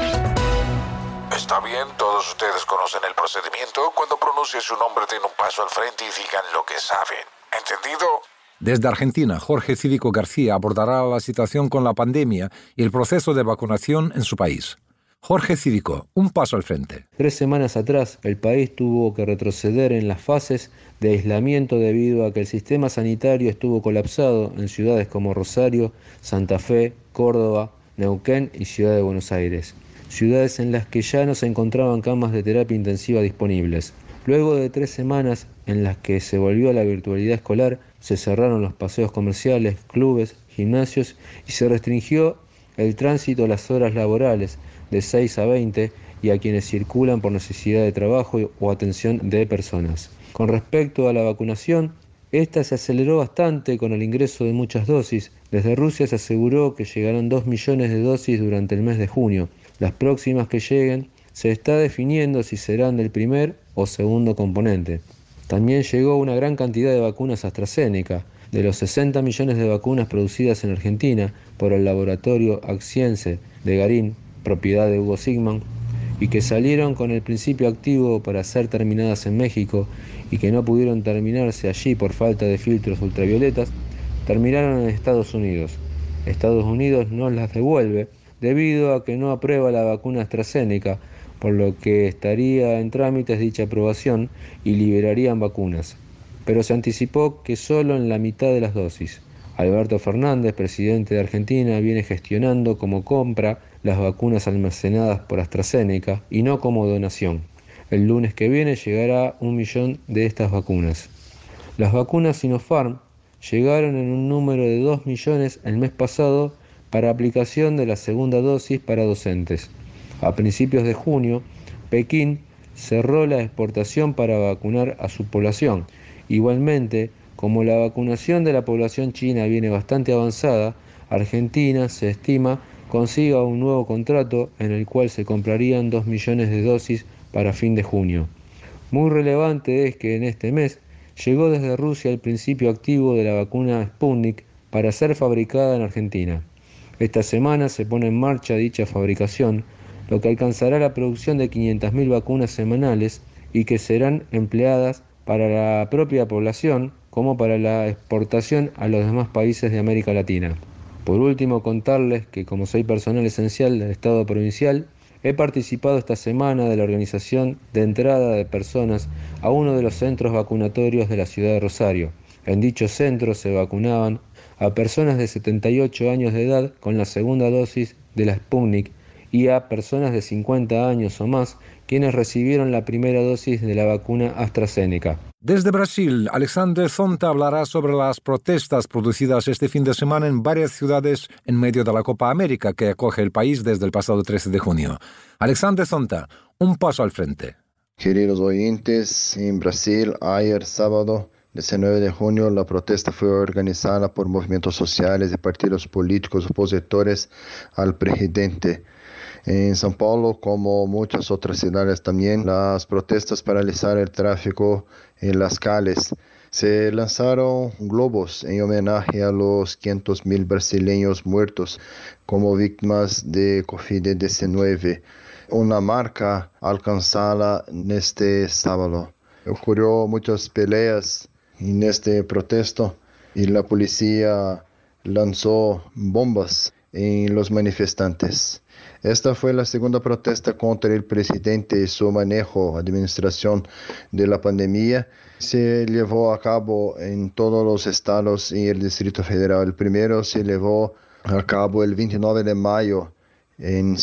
Está bien, todos ustedes conocen el procedimiento. Cuando pronuncie su nombre, den un paso al frente y digan lo que saben. ¿Entendido? Desde Argentina, Jorge Cívico García abordará la situación con la pandemia y el proceso de vacunación en su país. Jorge Cívico, un paso al frente. 3 semanas atrás, el país tuvo que retroceder en las fases de aislamiento debido a que el sistema sanitario estuvo colapsado en ciudades como Rosario, Santa Fe, Córdoba, Neuquén y Ciudad de Buenos Aires. Ciudades en las que ya no se encontraban camas de terapia intensiva disponibles. Luego de 3 semanas en las que se volvió a la virtualidad escolar, se cerraron los paseos comerciales, clubes, gimnasios y se restringió el tránsito a las horas laborales de 6 a 20 y a quienes circulan por necesidad de trabajo o atención de personas. Con respecto a la vacunación, esta se aceleró bastante con el ingreso de muchas dosis. Desde Rusia se aseguró que llegarán 2 millones de dosis durante el mes de junio. Las próximas que lleguen se está definiendo si serán del primer o segundo componente. También llegó una gran cantidad de vacunas AstraZeneca. De los 60 millones de vacunas producidas en Argentina por el laboratorio Axiense de Garín, propiedad de Hugo Sigman, y que salieron con el principio activo para ser terminadas en México y que no pudieron terminarse allí por falta de filtros ultravioletas, terminaron en Estados Unidos. Estados Unidos no las devuelve debido a que no aprueba la vacuna AstraZeneca, por lo que estaría en trámites dicha aprobación y liberarían vacunas. Pero se anticipó que solo en la mitad de las dosis. Alberto Fernández, presidente de Argentina, viene gestionando como compra las vacunas almacenadas por AstraZeneca y no como donación. El lunes que viene llegará 1 millón de estas vacunas. Las vacunas Sinopharm llegaron en un número de 2 millones el mes pasado para aplicación de la segunda dosis para docentes. A principios de junio, Pekín cerró la exportación para vacunar a su población. Igualmente, como la vacunación de la población china viene bastante avanzada, Argentina, se estima, consiga un nuevo contrato en el cual se comprarían 2 millones de dosis para fin de junio. Muy relevante es que en este mes llegó desde Rusia el principio activo de la vacuna Sputnik para ser fabricada en Argentina. Esta semana se pone en marcha dicha fabricación, lo que alcanzará la producción de 500.000 vacunas semanales y que serán empleadas para la propia población como para la exportación a los demás países de América Latina. Por último, contarles que como soy personal esencial del Estado provincial, he participado esta semana de la organización de entrada de personas a uno de los centros vacunatorios de la ciudad de Rosario. En dicho centro se vacunaban a personas de 78 años de edad con la segunda dosis de la Sputnik y a personas de 50 años o más quienes recibieron la primera dosis de la vacuna AstraZeneca. Desde Brasil, Alexandre Zonta hablará sobre las protestas producidas este fin de semana en varias ciudades en medio de la Copa América que acoge el país desde el pasado 13 de junio. Alexandre Zonta, un paso al frente. Queridos oyentes, en Brasil, ayer sábado 19 de junio, la protesta fue organizada por movimientos sociales y partidos políticos opositores al presidente. En São Paulo, como muchas otras ciudades también, las protestas paralizaron el tráfico en las calles. Se lanzaron globos en homenaje a los 500.000 brasileños muertos como víctimas de COVID-19, una marca alcanzada en este sábado. Ocurrió muchas peleas en este protesto y la policía lanzó bombas en los manifestantes. Esta fue la segunda protesta contra el presidente y su administración de la pandemia. Se llevó a cabo en todos los estados y el Distrito Federal. El primero se llevó a cabo el 29 de mayo en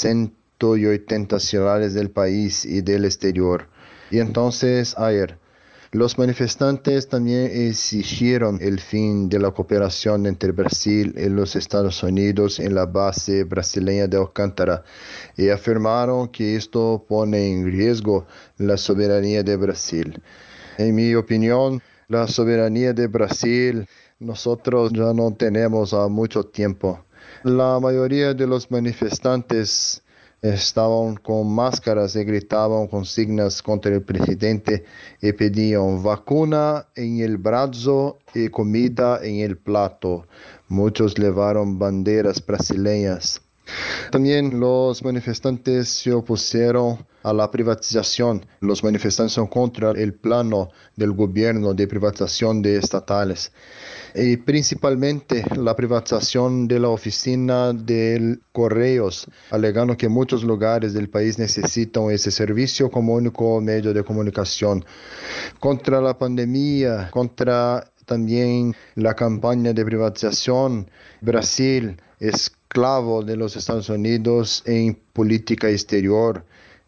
180 ciudades del país y del exterior. Y entonces ayer, los manifestantes también exigieron el fin de la cooperación entre Brasil y los Estados Unidos en la base brasileña de Alcántara y afirmaron que esto pone en riesgo la soberanía de Brasil. En mi opinión, la soberanía de Brasil nosotros ya no tenemos a mucho tiempo. La mayoría de los manifestantes estaban con máscaras y gritaban consignas contra el presidente y pedían vacuna en el brazo y comida en el plato. Muchos llevaron banderas brasileñas. También los manifestantes se opusieron a la privatización. Los manifestantes son contra el plano del gobierno de privatización de estatales y principalmente la privatización de la oficina de correos, alegando que muchos lugares del país necesitan ese servicio como único medio de comunicación. Contra la pandemia, contra también la campaña de privatización, Brasil es esclavo de los Estados Unidos en política exterior.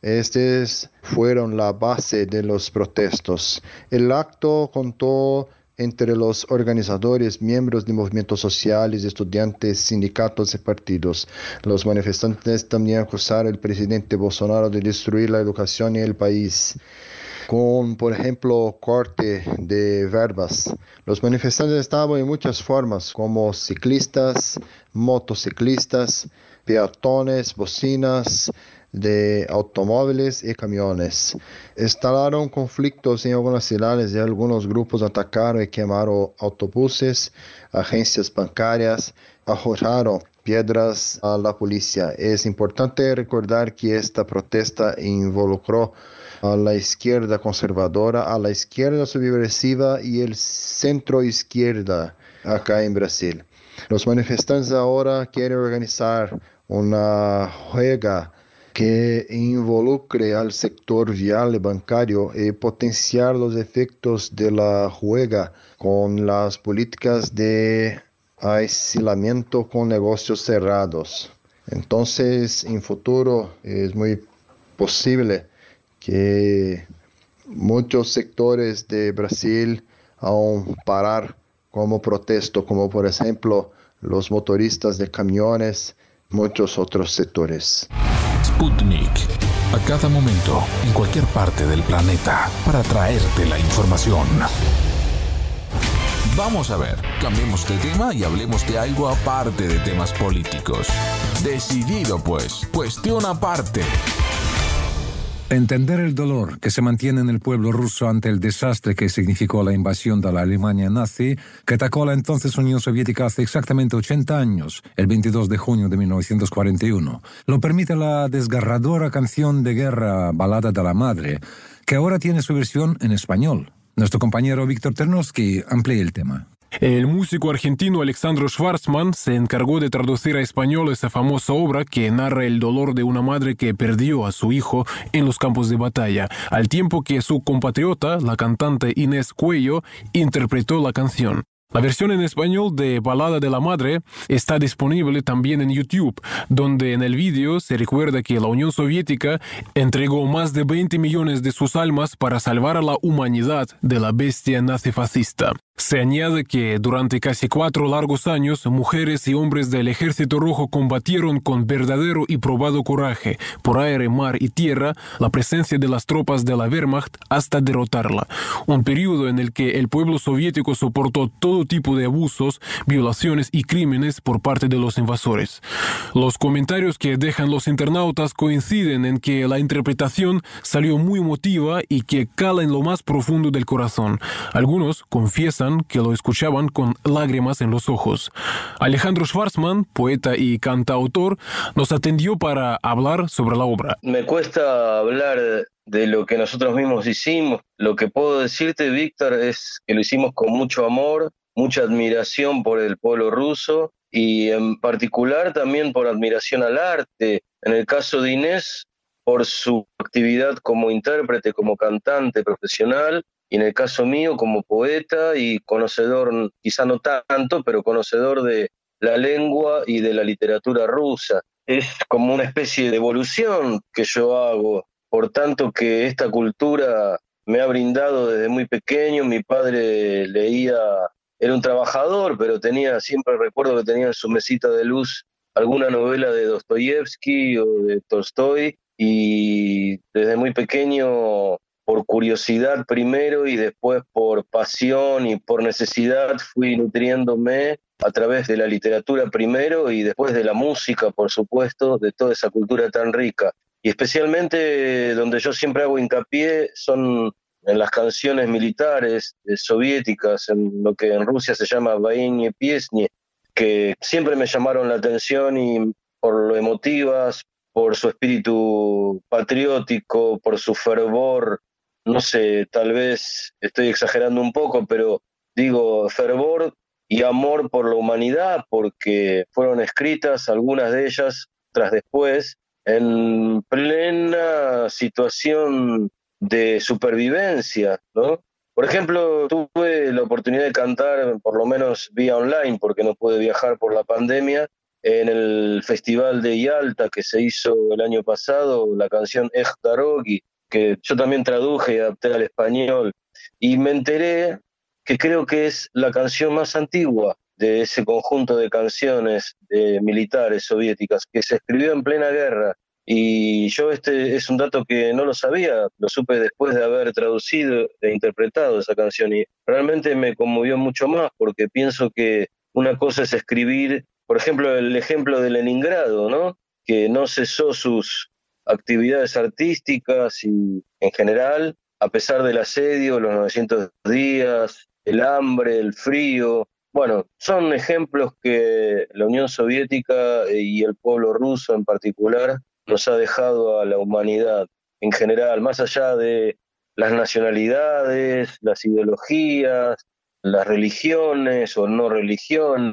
Estas fueron la base de los protestos. El acto contó entre los organizadores, miembros de movimientos sociales, estudiantes, sindicatos y partidos. Los manifestantes también acusaron al presidente Bolsonaro de destruir la educación en el país, con, por ejemplo, corte de verbas. Los manifestantes estaban en muchas formas, como ciclistas, motociclistas, peatones, bocinas de automóviles y camiones. Instalaron conflictos en algunas ciudades y algunos grupos atacaron y quemaron autobuses, agencias bancarias, arrojaron piedras a la policía. Es importante recordar que esta protesta involucró a la izquierda conservadora, a la izquierda subversiva y el centro izquierda acá en Brasil. Los manifestantes ahora quieren organizar una huelga que involucre al sector vial y bancario y potenciar los efectos de la huelga con las políticas de aislamiento con negocios cerrados. Entonces, en futuro es muy posible que muchos sectores de Brasil aún parar como protesto, como por ejemplo los motoristas de camiones, muchos otros sectores. Sputnik. A cada momento, en cualquier parte del planeta, para traerte la información. Vamos a ver, cambiemos de tema y hablemos de algo aparte de temas políticos. Decidido pues, cuestión aparte. Entender el dolor que se mantiene en el pueblo ruso ante el desastre que significó la invasión de la Alemania nazi, que atacó a la entonces Unión Soviética hace exactamente 80 años, el 22 de junio de 1941, lo permite la desgarradora canción de guerra Balada de la Madre, que ahora tiene su versión en español. Nuestro compañero Víctor Ternovsky amplía el tema. El músico argentino Alexandro Schwarzman se encargó de traducir a español esa famosa obra que narra el dolor de una madre que perdió a su hijo en los campos de batalla, al tiempo que su compatriota, la cantante Inés Cuello, interpretó la canción. La versión en español de Balada de la Madre está disponible también en YouTube, donde en el vídeo se recuerda que la Unión Soviética entregó más de 20 millones de sus almas para salvar a la humanidad de la bestia nazifascista. Se añade que durante casi 4 largos años, mujeres y hombres del Ejército Rojo combatieron con verdadero y probado coraje, por aire, mar y tierra, la presencia de las tropas de la Wehrmacht hasta derrotarla. Un periodo en el que el pueblo soviético soportó todo tipo de abusos, violaciones y crímenes por parte de los invasores. Los comentarios que dejan los internautas coinciden en que la interpretación salió muy emotiva y que cala en lo más profundo del corazón. Algunos confiesan que lo escuchaban con lágrimas en los ojos. Alejandro Schwarzman, poeta y cantautor, nos atendió para hablar sobre la obra. Me cuesta hablar de lo que nosotros mismos hicimos. Lo que puedo decirte, Víctor, es que lo hicimos con mucho amor, mucha admiración por el pueblo ruso y en particular también por admiración al arte. En el caso de Inés, por su actividad como intérprete, como cantante profesional, y en el caso mío como poeta y conocedor, quizá no tanto, pero conocedor de la lengua y de la literatura rusa. Es como una especie de evolución que yo hago, por tanto que esta cultura me ha brindado desde muy pequeño. Mi padre leía, era un trabajador, pero siempre recuerdo que tenía en su mesita de luz alguna novela de Dostoyevsky o de Tolstoy, y desde muy pequeño, por curiosidad primero y después por pasión y por necesidad, fui nutriéndome a través de la literatura primero y después de la música, por supuesto, de toda esa cultura tan rica. Y especialmente donde yo siempre hago hincapié son en las canciones militares soviéticas, en lo que en Rusia se llama военные песни, que siempre me llamaron la atención y por lo emotivas, por su espíritu patriótico, por su fervor, no sé, tal vez estoy exagerando un poco, pero digo fervor y amor por la humanidad, porque fueron escritas algunas de ellas tras después en plena situación de supervivencia, ¿no? Por ejemplo, tuve la oportunidad de cantar, por lo menos vía online, porque no pude viajar por la pandemia, en el Festival de Yalta que se hizo el año pasado, la canción Ekh Darogi, que yo también traduje y adapté al español, y me enteré que creo que es la canción más antigua de ese conjunto de canciones militares soviéticas, que se escribió en plena guerra. Y yo es un dato que no lo sabía, lo supe después de haber traducido e interpretado esa canción, y realmente me conmovió mucho más, porque pienso que una cosa es escribir, por ejemplo, el ejemplo de Leningrado, ¿no? Que no cesó sus actividades artísticas y en general, a pesar del asedio, los 900 días, el hambre, el frío. Bueno, son ejemplos que la Unión Soviética y el pueblo ruso en particular nos ha dejado a la humanidad en general, más allá de las nacionalidades, las ideologías, las religiones o no religiones.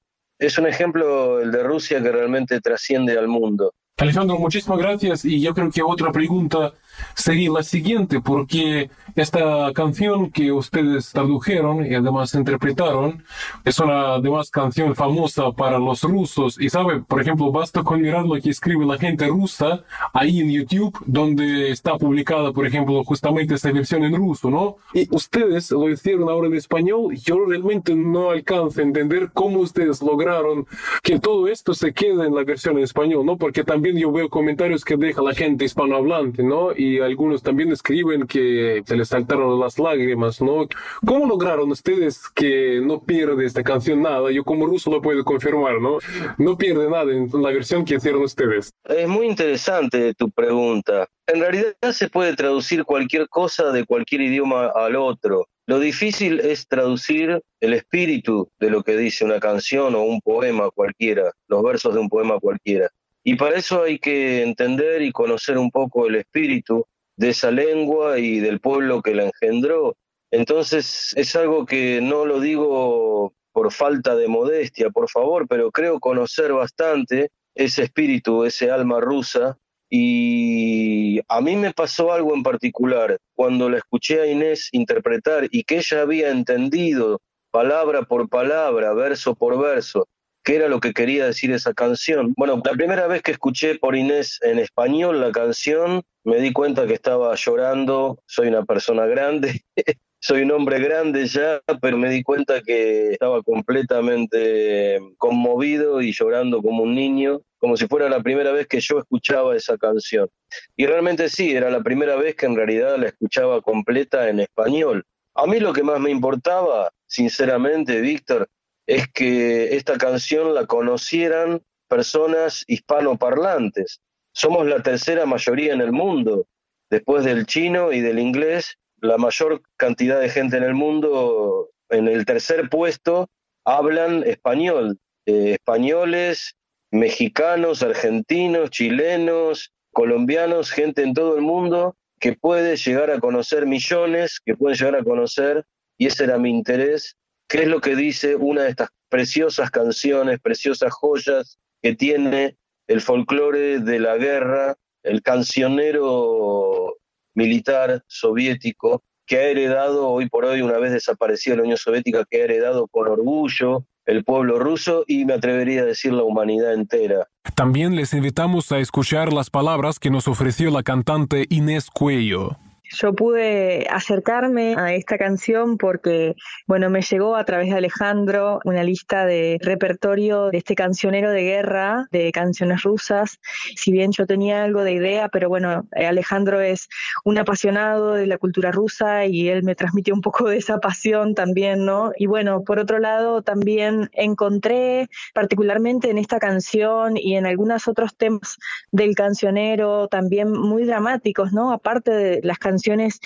Es un ejemplo, el de Rusia, que realmente trasciende al mundo. Alejandro, muchísimas gracias. Y yo creo que otra pregunta sería la siguiente, porque esta canción que ustedes tradujeron y además interpretaron es una además canción famosa para los rusos. Y sabe, por ejemplo, basta con mirar lo que escribe la gente rusa ahí en YouTube, donde está publicada, por ejemplo, justamente esta versión en ruso, ¿no? Y ustedes lo hicieron ahora en español. Yo realmente no alcanzo a entender cómo ustedes lograron que todo esto se quede en la versión en español, ¿no? Porque también yo veo comentarios que deja la gente hispanohablante, ¿no? Y algunos también escriben que se les saltaron las lágrimas, ¿no? ¿Cómo lograron ustedes que no pierde esta canción nada? Yo como ruso lo puedo confirmar, ¿no? No pierde nada en la versión que hicieron ustedes. Es muy interesante tu pregunta. En realidad se puede traducir cualquier cosa de cualquier idioma al otro. Lo difícil es traducir el espíritu de lo que dice una canción o un poema cualquiera, los versos de un poema cualquiera. Y para eso hay que entender y conocer un poco el espíritu de esa lengua y del pueblo que la engendró. Entonces es algo que no lo digo por falta de modestia, por favor, pero creo conocer bastante ese espíritu, ese alma rusa. Y a mí me pasó algo en particular cuando la escuché a Inés interpretar y que ella había entendido palabra por palabra, verso por verso, qué era lo que quería decir esa canción. Bueno, la primera vez que escuché por Inés en español la canción, me di cuenta que estaba llorando. Soy una persona grande, soy un hombre grande ya, pero me di cuenta que estaba completamente conmovido y llorando como un niño, como si fuera la primera vez que yo escuchaba esa canción. Y realmente sí, era la primera vez que en realidad la escuchaba completa en español. A mí lo que más me importaba, sinceramente, Víctor, es que esta canción la conocieran personas hispanoparlantes. Somos la tercera mayoría en el mundo. Después del chino y del inglés, la mayor cantidad de gente en el mundo, en el tercer puesto, hablan español. Españoles, mexicanos, argentinos, chilenos, colombianos, gente en todo el mundo que puede llegar a conocer millones, que pueden llegar a conocer, y ese era mi interés. ¿Qué es lo que dice una de estas preciosas canciones, preciosas joyas que tiene el folclore de la guerra, el cancionero militar soviético que ha heredado hoy por hoy, una vez desaparecida la Unión Soviética, que ha heredado con orgullo el pueblo ruso y me atrevería a decir la humanidad entera? También les invitamos a escuchar las palabras que nos ofreció la cantante Inés Cuello. Yo pude acercarme a esta canción porque, bueno, me llegó a través de Alejandro una lista de repertorio de este cancionero de guerra, de canciones rusas. Si bien yo tenía algo de idea, pero bueno, Alejandro es un apasionado de la cultura rusa y él me transmitió un poco de esa pasión también, ¿no? Y bueno, por otro lado, también encontré, particularmente en esta canción y en algunos otros temas del cancionero, también muy dramáticos, ¿no? Aparte de las canciones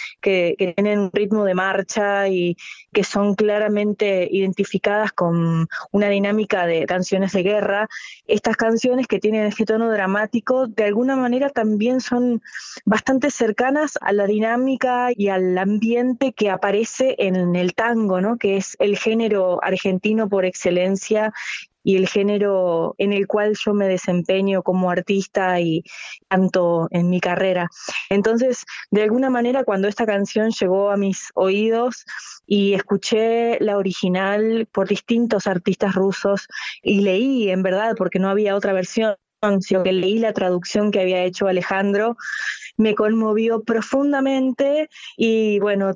que tienen un ritmo de marcha y que son claramente identificadas con una dinámica de canciones de guerra, estas canciones que tienen este tono dramático de alguna manera también son bastante cercanas a la dinámica y al ambiente que aparece en el tango, ¿no? Que es el género argentino por excelencia y el género en el cual yo me desempeño como artista y canto en mi carrera. Entonces, de alguna manera, cuando esta canción llegó a mis oídos y escuché la original por distintos artistas rusos y leí, en verdad, porque no había otra versión, sino que leí la traducción que había hecho Alejandro, me conmovió profundamente y bueno,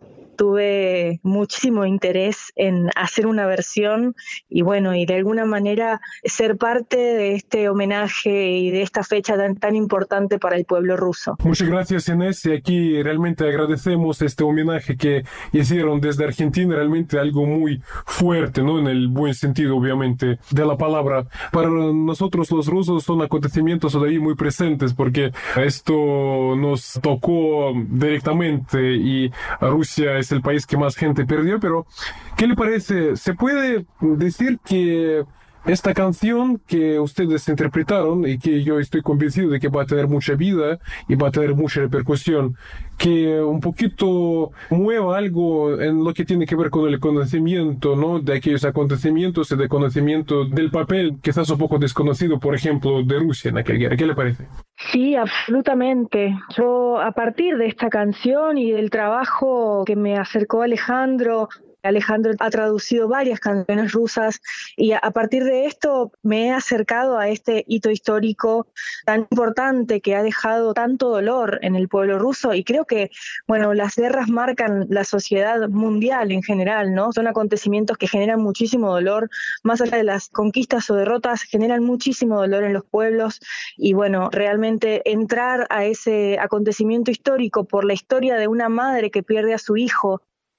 tuve muchísimo interés en hacer una versión y bueno, y de alguna manera ser parte de este homenaje y de esta fecha tan importante para el pueblo ruso. Muchas gracias, Inés, y aquí realmente agradecemos este homenaje que hicieron desde Argentina, realmente algo muy fuerte, ¿no? En el buen sentido, obviamente, de la palabra. Para nosotros los rusos son acontecimientos todavía muy presentes porque esto nos tocó directamente y Rusia es el país que más gente perdió, pero ¿qué le parece? ¿Se puede decir que esta canción que ustedes interpretaron y que yo estoy convencido de que va a tener mucha vida y va a tener mucha repercusión, que un poquito mueva algo en lo que tiene que ver con el conocimiento, ¿no? De aquellos acontecimientos y de conocimiento del papel quizás un poco desconocido, por ejemplo, de Rusia en aquella guerra? ¿Qué le parece? Sí, absolutamente. Yo, a partir de esta canción y del trabajo que me acercó Alejandro ha traducido varias canciones rusas y a partir de esto me he acercado a este hito histórico tan importante que ha dejado tanto dolor en el pueblo ruso y creo que, bueno, las guerras marcan la sociedad mundial en general, ¿no? Son acontecimientos que generan muchísimo dolor, más allá de las conquistas o derrotas, generan muchísimo dolor en los pueblos y, bueno, realmente entrar a ese acontecimiento histórico por la historia de una madre que pierde a su hijo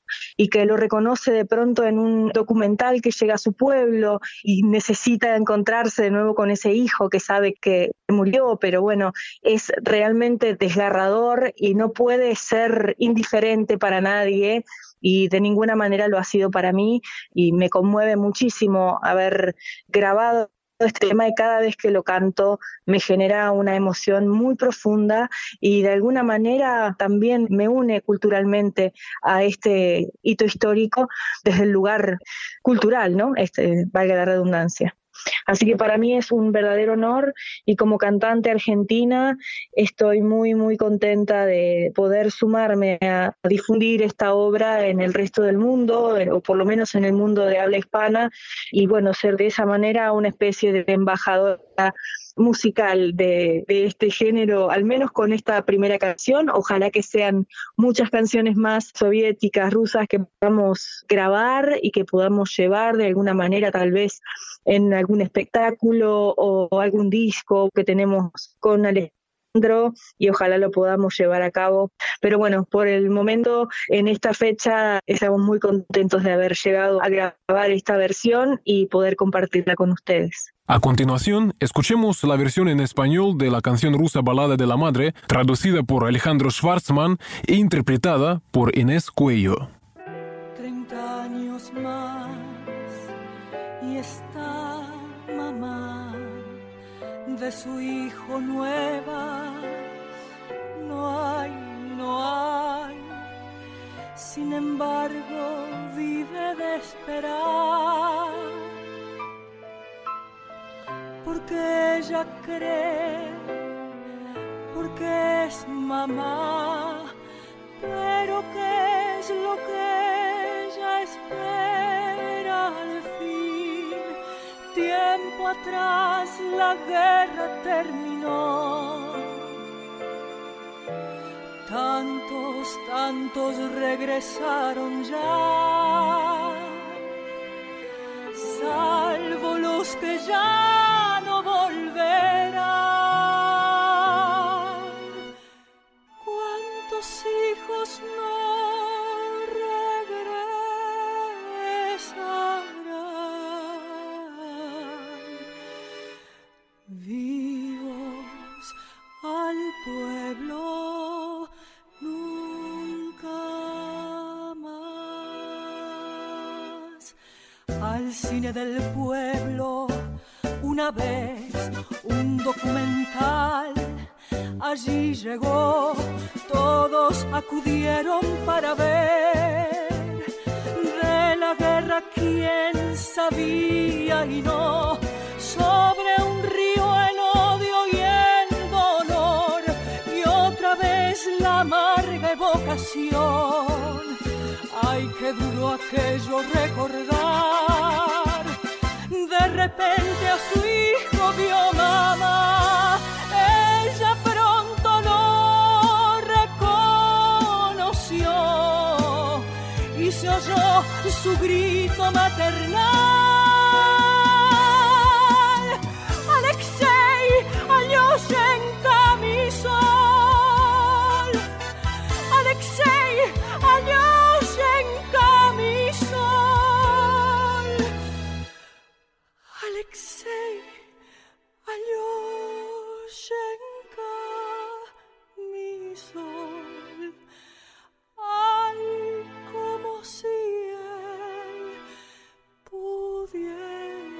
y que lo reconoce de pronto en un documental que llega a su pueblo y necesita encontrarse de nuevo con ese hijo que sabe que murió, pero bueno, es realmente desgarrador y no puede ser indiferente para nadie y de ninguna manera lo ha sido para mí y me conmueve muchísimo haber grabado este tema y cada vez que lo canto me genera una emoción muy profunda y de alguna manera también me une culturalmente a este hito histórico desde el lugar cultural, ¿no? Valga la redundancia. Así que para mí es un verdadero honor y como cantante argentina estoy muy, muy contenta de poder sumarme a difundir esta obra en el resto del mundo, o por lo menos en el mundo de habla hispana, y bueno, ser de esa manera una especie de embajadora musical de este género, al menos con esta primera canción. Ojalá que sean muchas canciones más soviéticas, rusas, que podamos grabar y que podamos llevar de alguna manera, tal vez en algún espectáculo o algún disco que tenemos con Alejandro y ojalá lo podamos llevar a cabo. Pero bueno, por el momento, en esta fecha, estamos muy contentos de haber llegado a grabar esta versión y poder compartirla con ustedes. A continuación, escuchemos la versión en español de la canción rusa Balada de la Madre, traducida por Alejandro Schwarzman e interpretada por Inés Cuello. 30 años más y está mamá de su hijo nuevas. No hay. Sin embargo, vive de esperar. Porque ella cree, porque es mamá, pero ¿qué es lo que ella espera al fin? Tiempo atrás la guerra terminó, tantos regresaron ya, salvo los que ya no volverán. ¿Cuántos hijos no vivos al pueblo nunca más? Al cine del pueblo una vez un documental, allí llegó, todos acudieron para ver de la guerra quién sabía y no, sobre un río el odio y el dolor, y otra vez la amarga evocación. Ay, qué duro aquello recordar. De repente a su hijo vio mamá, ella pronto lo reconoció y se oyó su grito maternal. Alyoshenka, mi sol. Alexei, Alyoshenka, mi sol. Alexei, Alyoshenka, mi sol. Ay, como si él pudiera.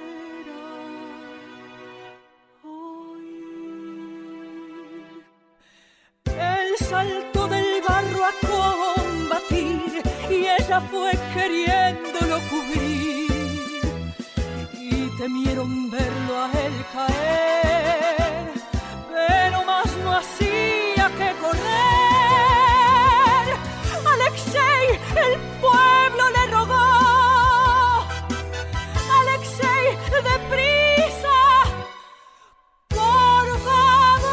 Saltó del barro a combatir y ella fue queriéndolo cubrir y temieron verlo a él caer, pero más no hacía que correr. Alexei, el pueblo le rogó, Alexei, deprisa, por favor.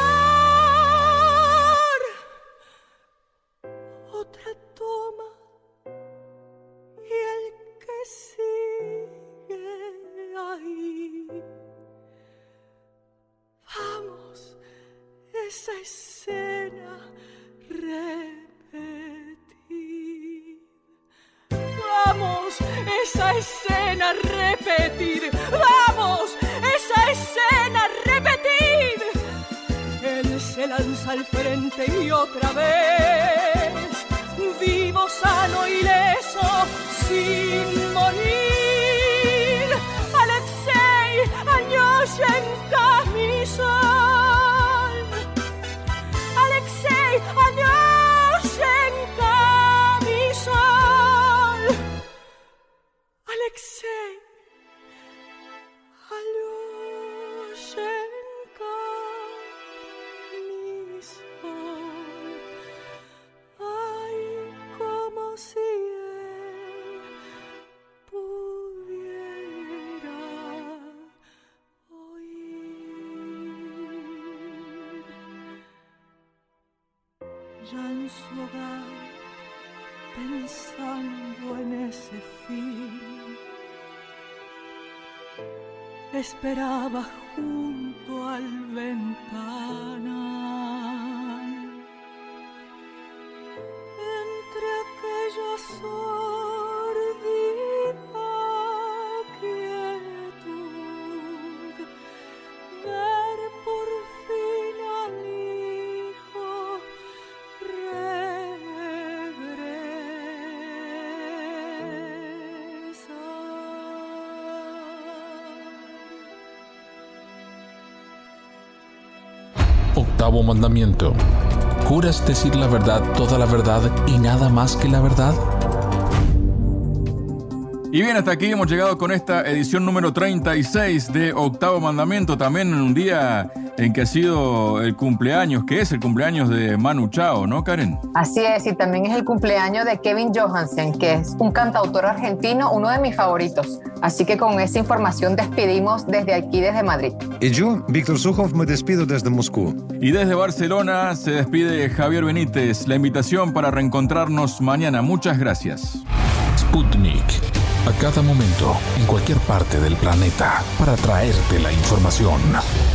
Otra toma y el que sigue ahí. Vamos, esa escena repetir. Vamos, esa escena repetir. Vamos, esa escena repetir. Él se lanza al frente y otra vez, vivo, sano, ileso, sin morir. Alexei, Alyoshenka, mi sol. Alexei, Alyoshenka, mi sol. Alexei, Alyoshenka, mi sol. Ay, como si él pudiera oír. Ya en su hogar, pensando en ese fin, esperaba junto al ventanal. Entre aquella sordida quietud, ver por fin al hijo regresar. Octavo mandamiento. ¿Juras decir la verdad, toda la verdad y nada más que la verdad? Y bien, hasta aquí hemos llegado con esta edición número 36 de Octavo Mandamiento, también en un día en que ha sido el cumpleaños, que es el cumpleaños de Manu Chao, ¿no, Karen? Así es, y también es el cumpleaños de Kevin Johansen, que es un cantautor argentino, uno de mis favoritos. Así que con esa información despedimos desde aquí, desde Madrid. Y yo, Víctor Sukhov, me despido desde Moscú. Y desde Barcelona se despide Javier Benítez. La invitación para reencontrarnos mañana. Muchas gracias. Sputnik. A cada momento, en cualquier parte del planeta, para traerte la información.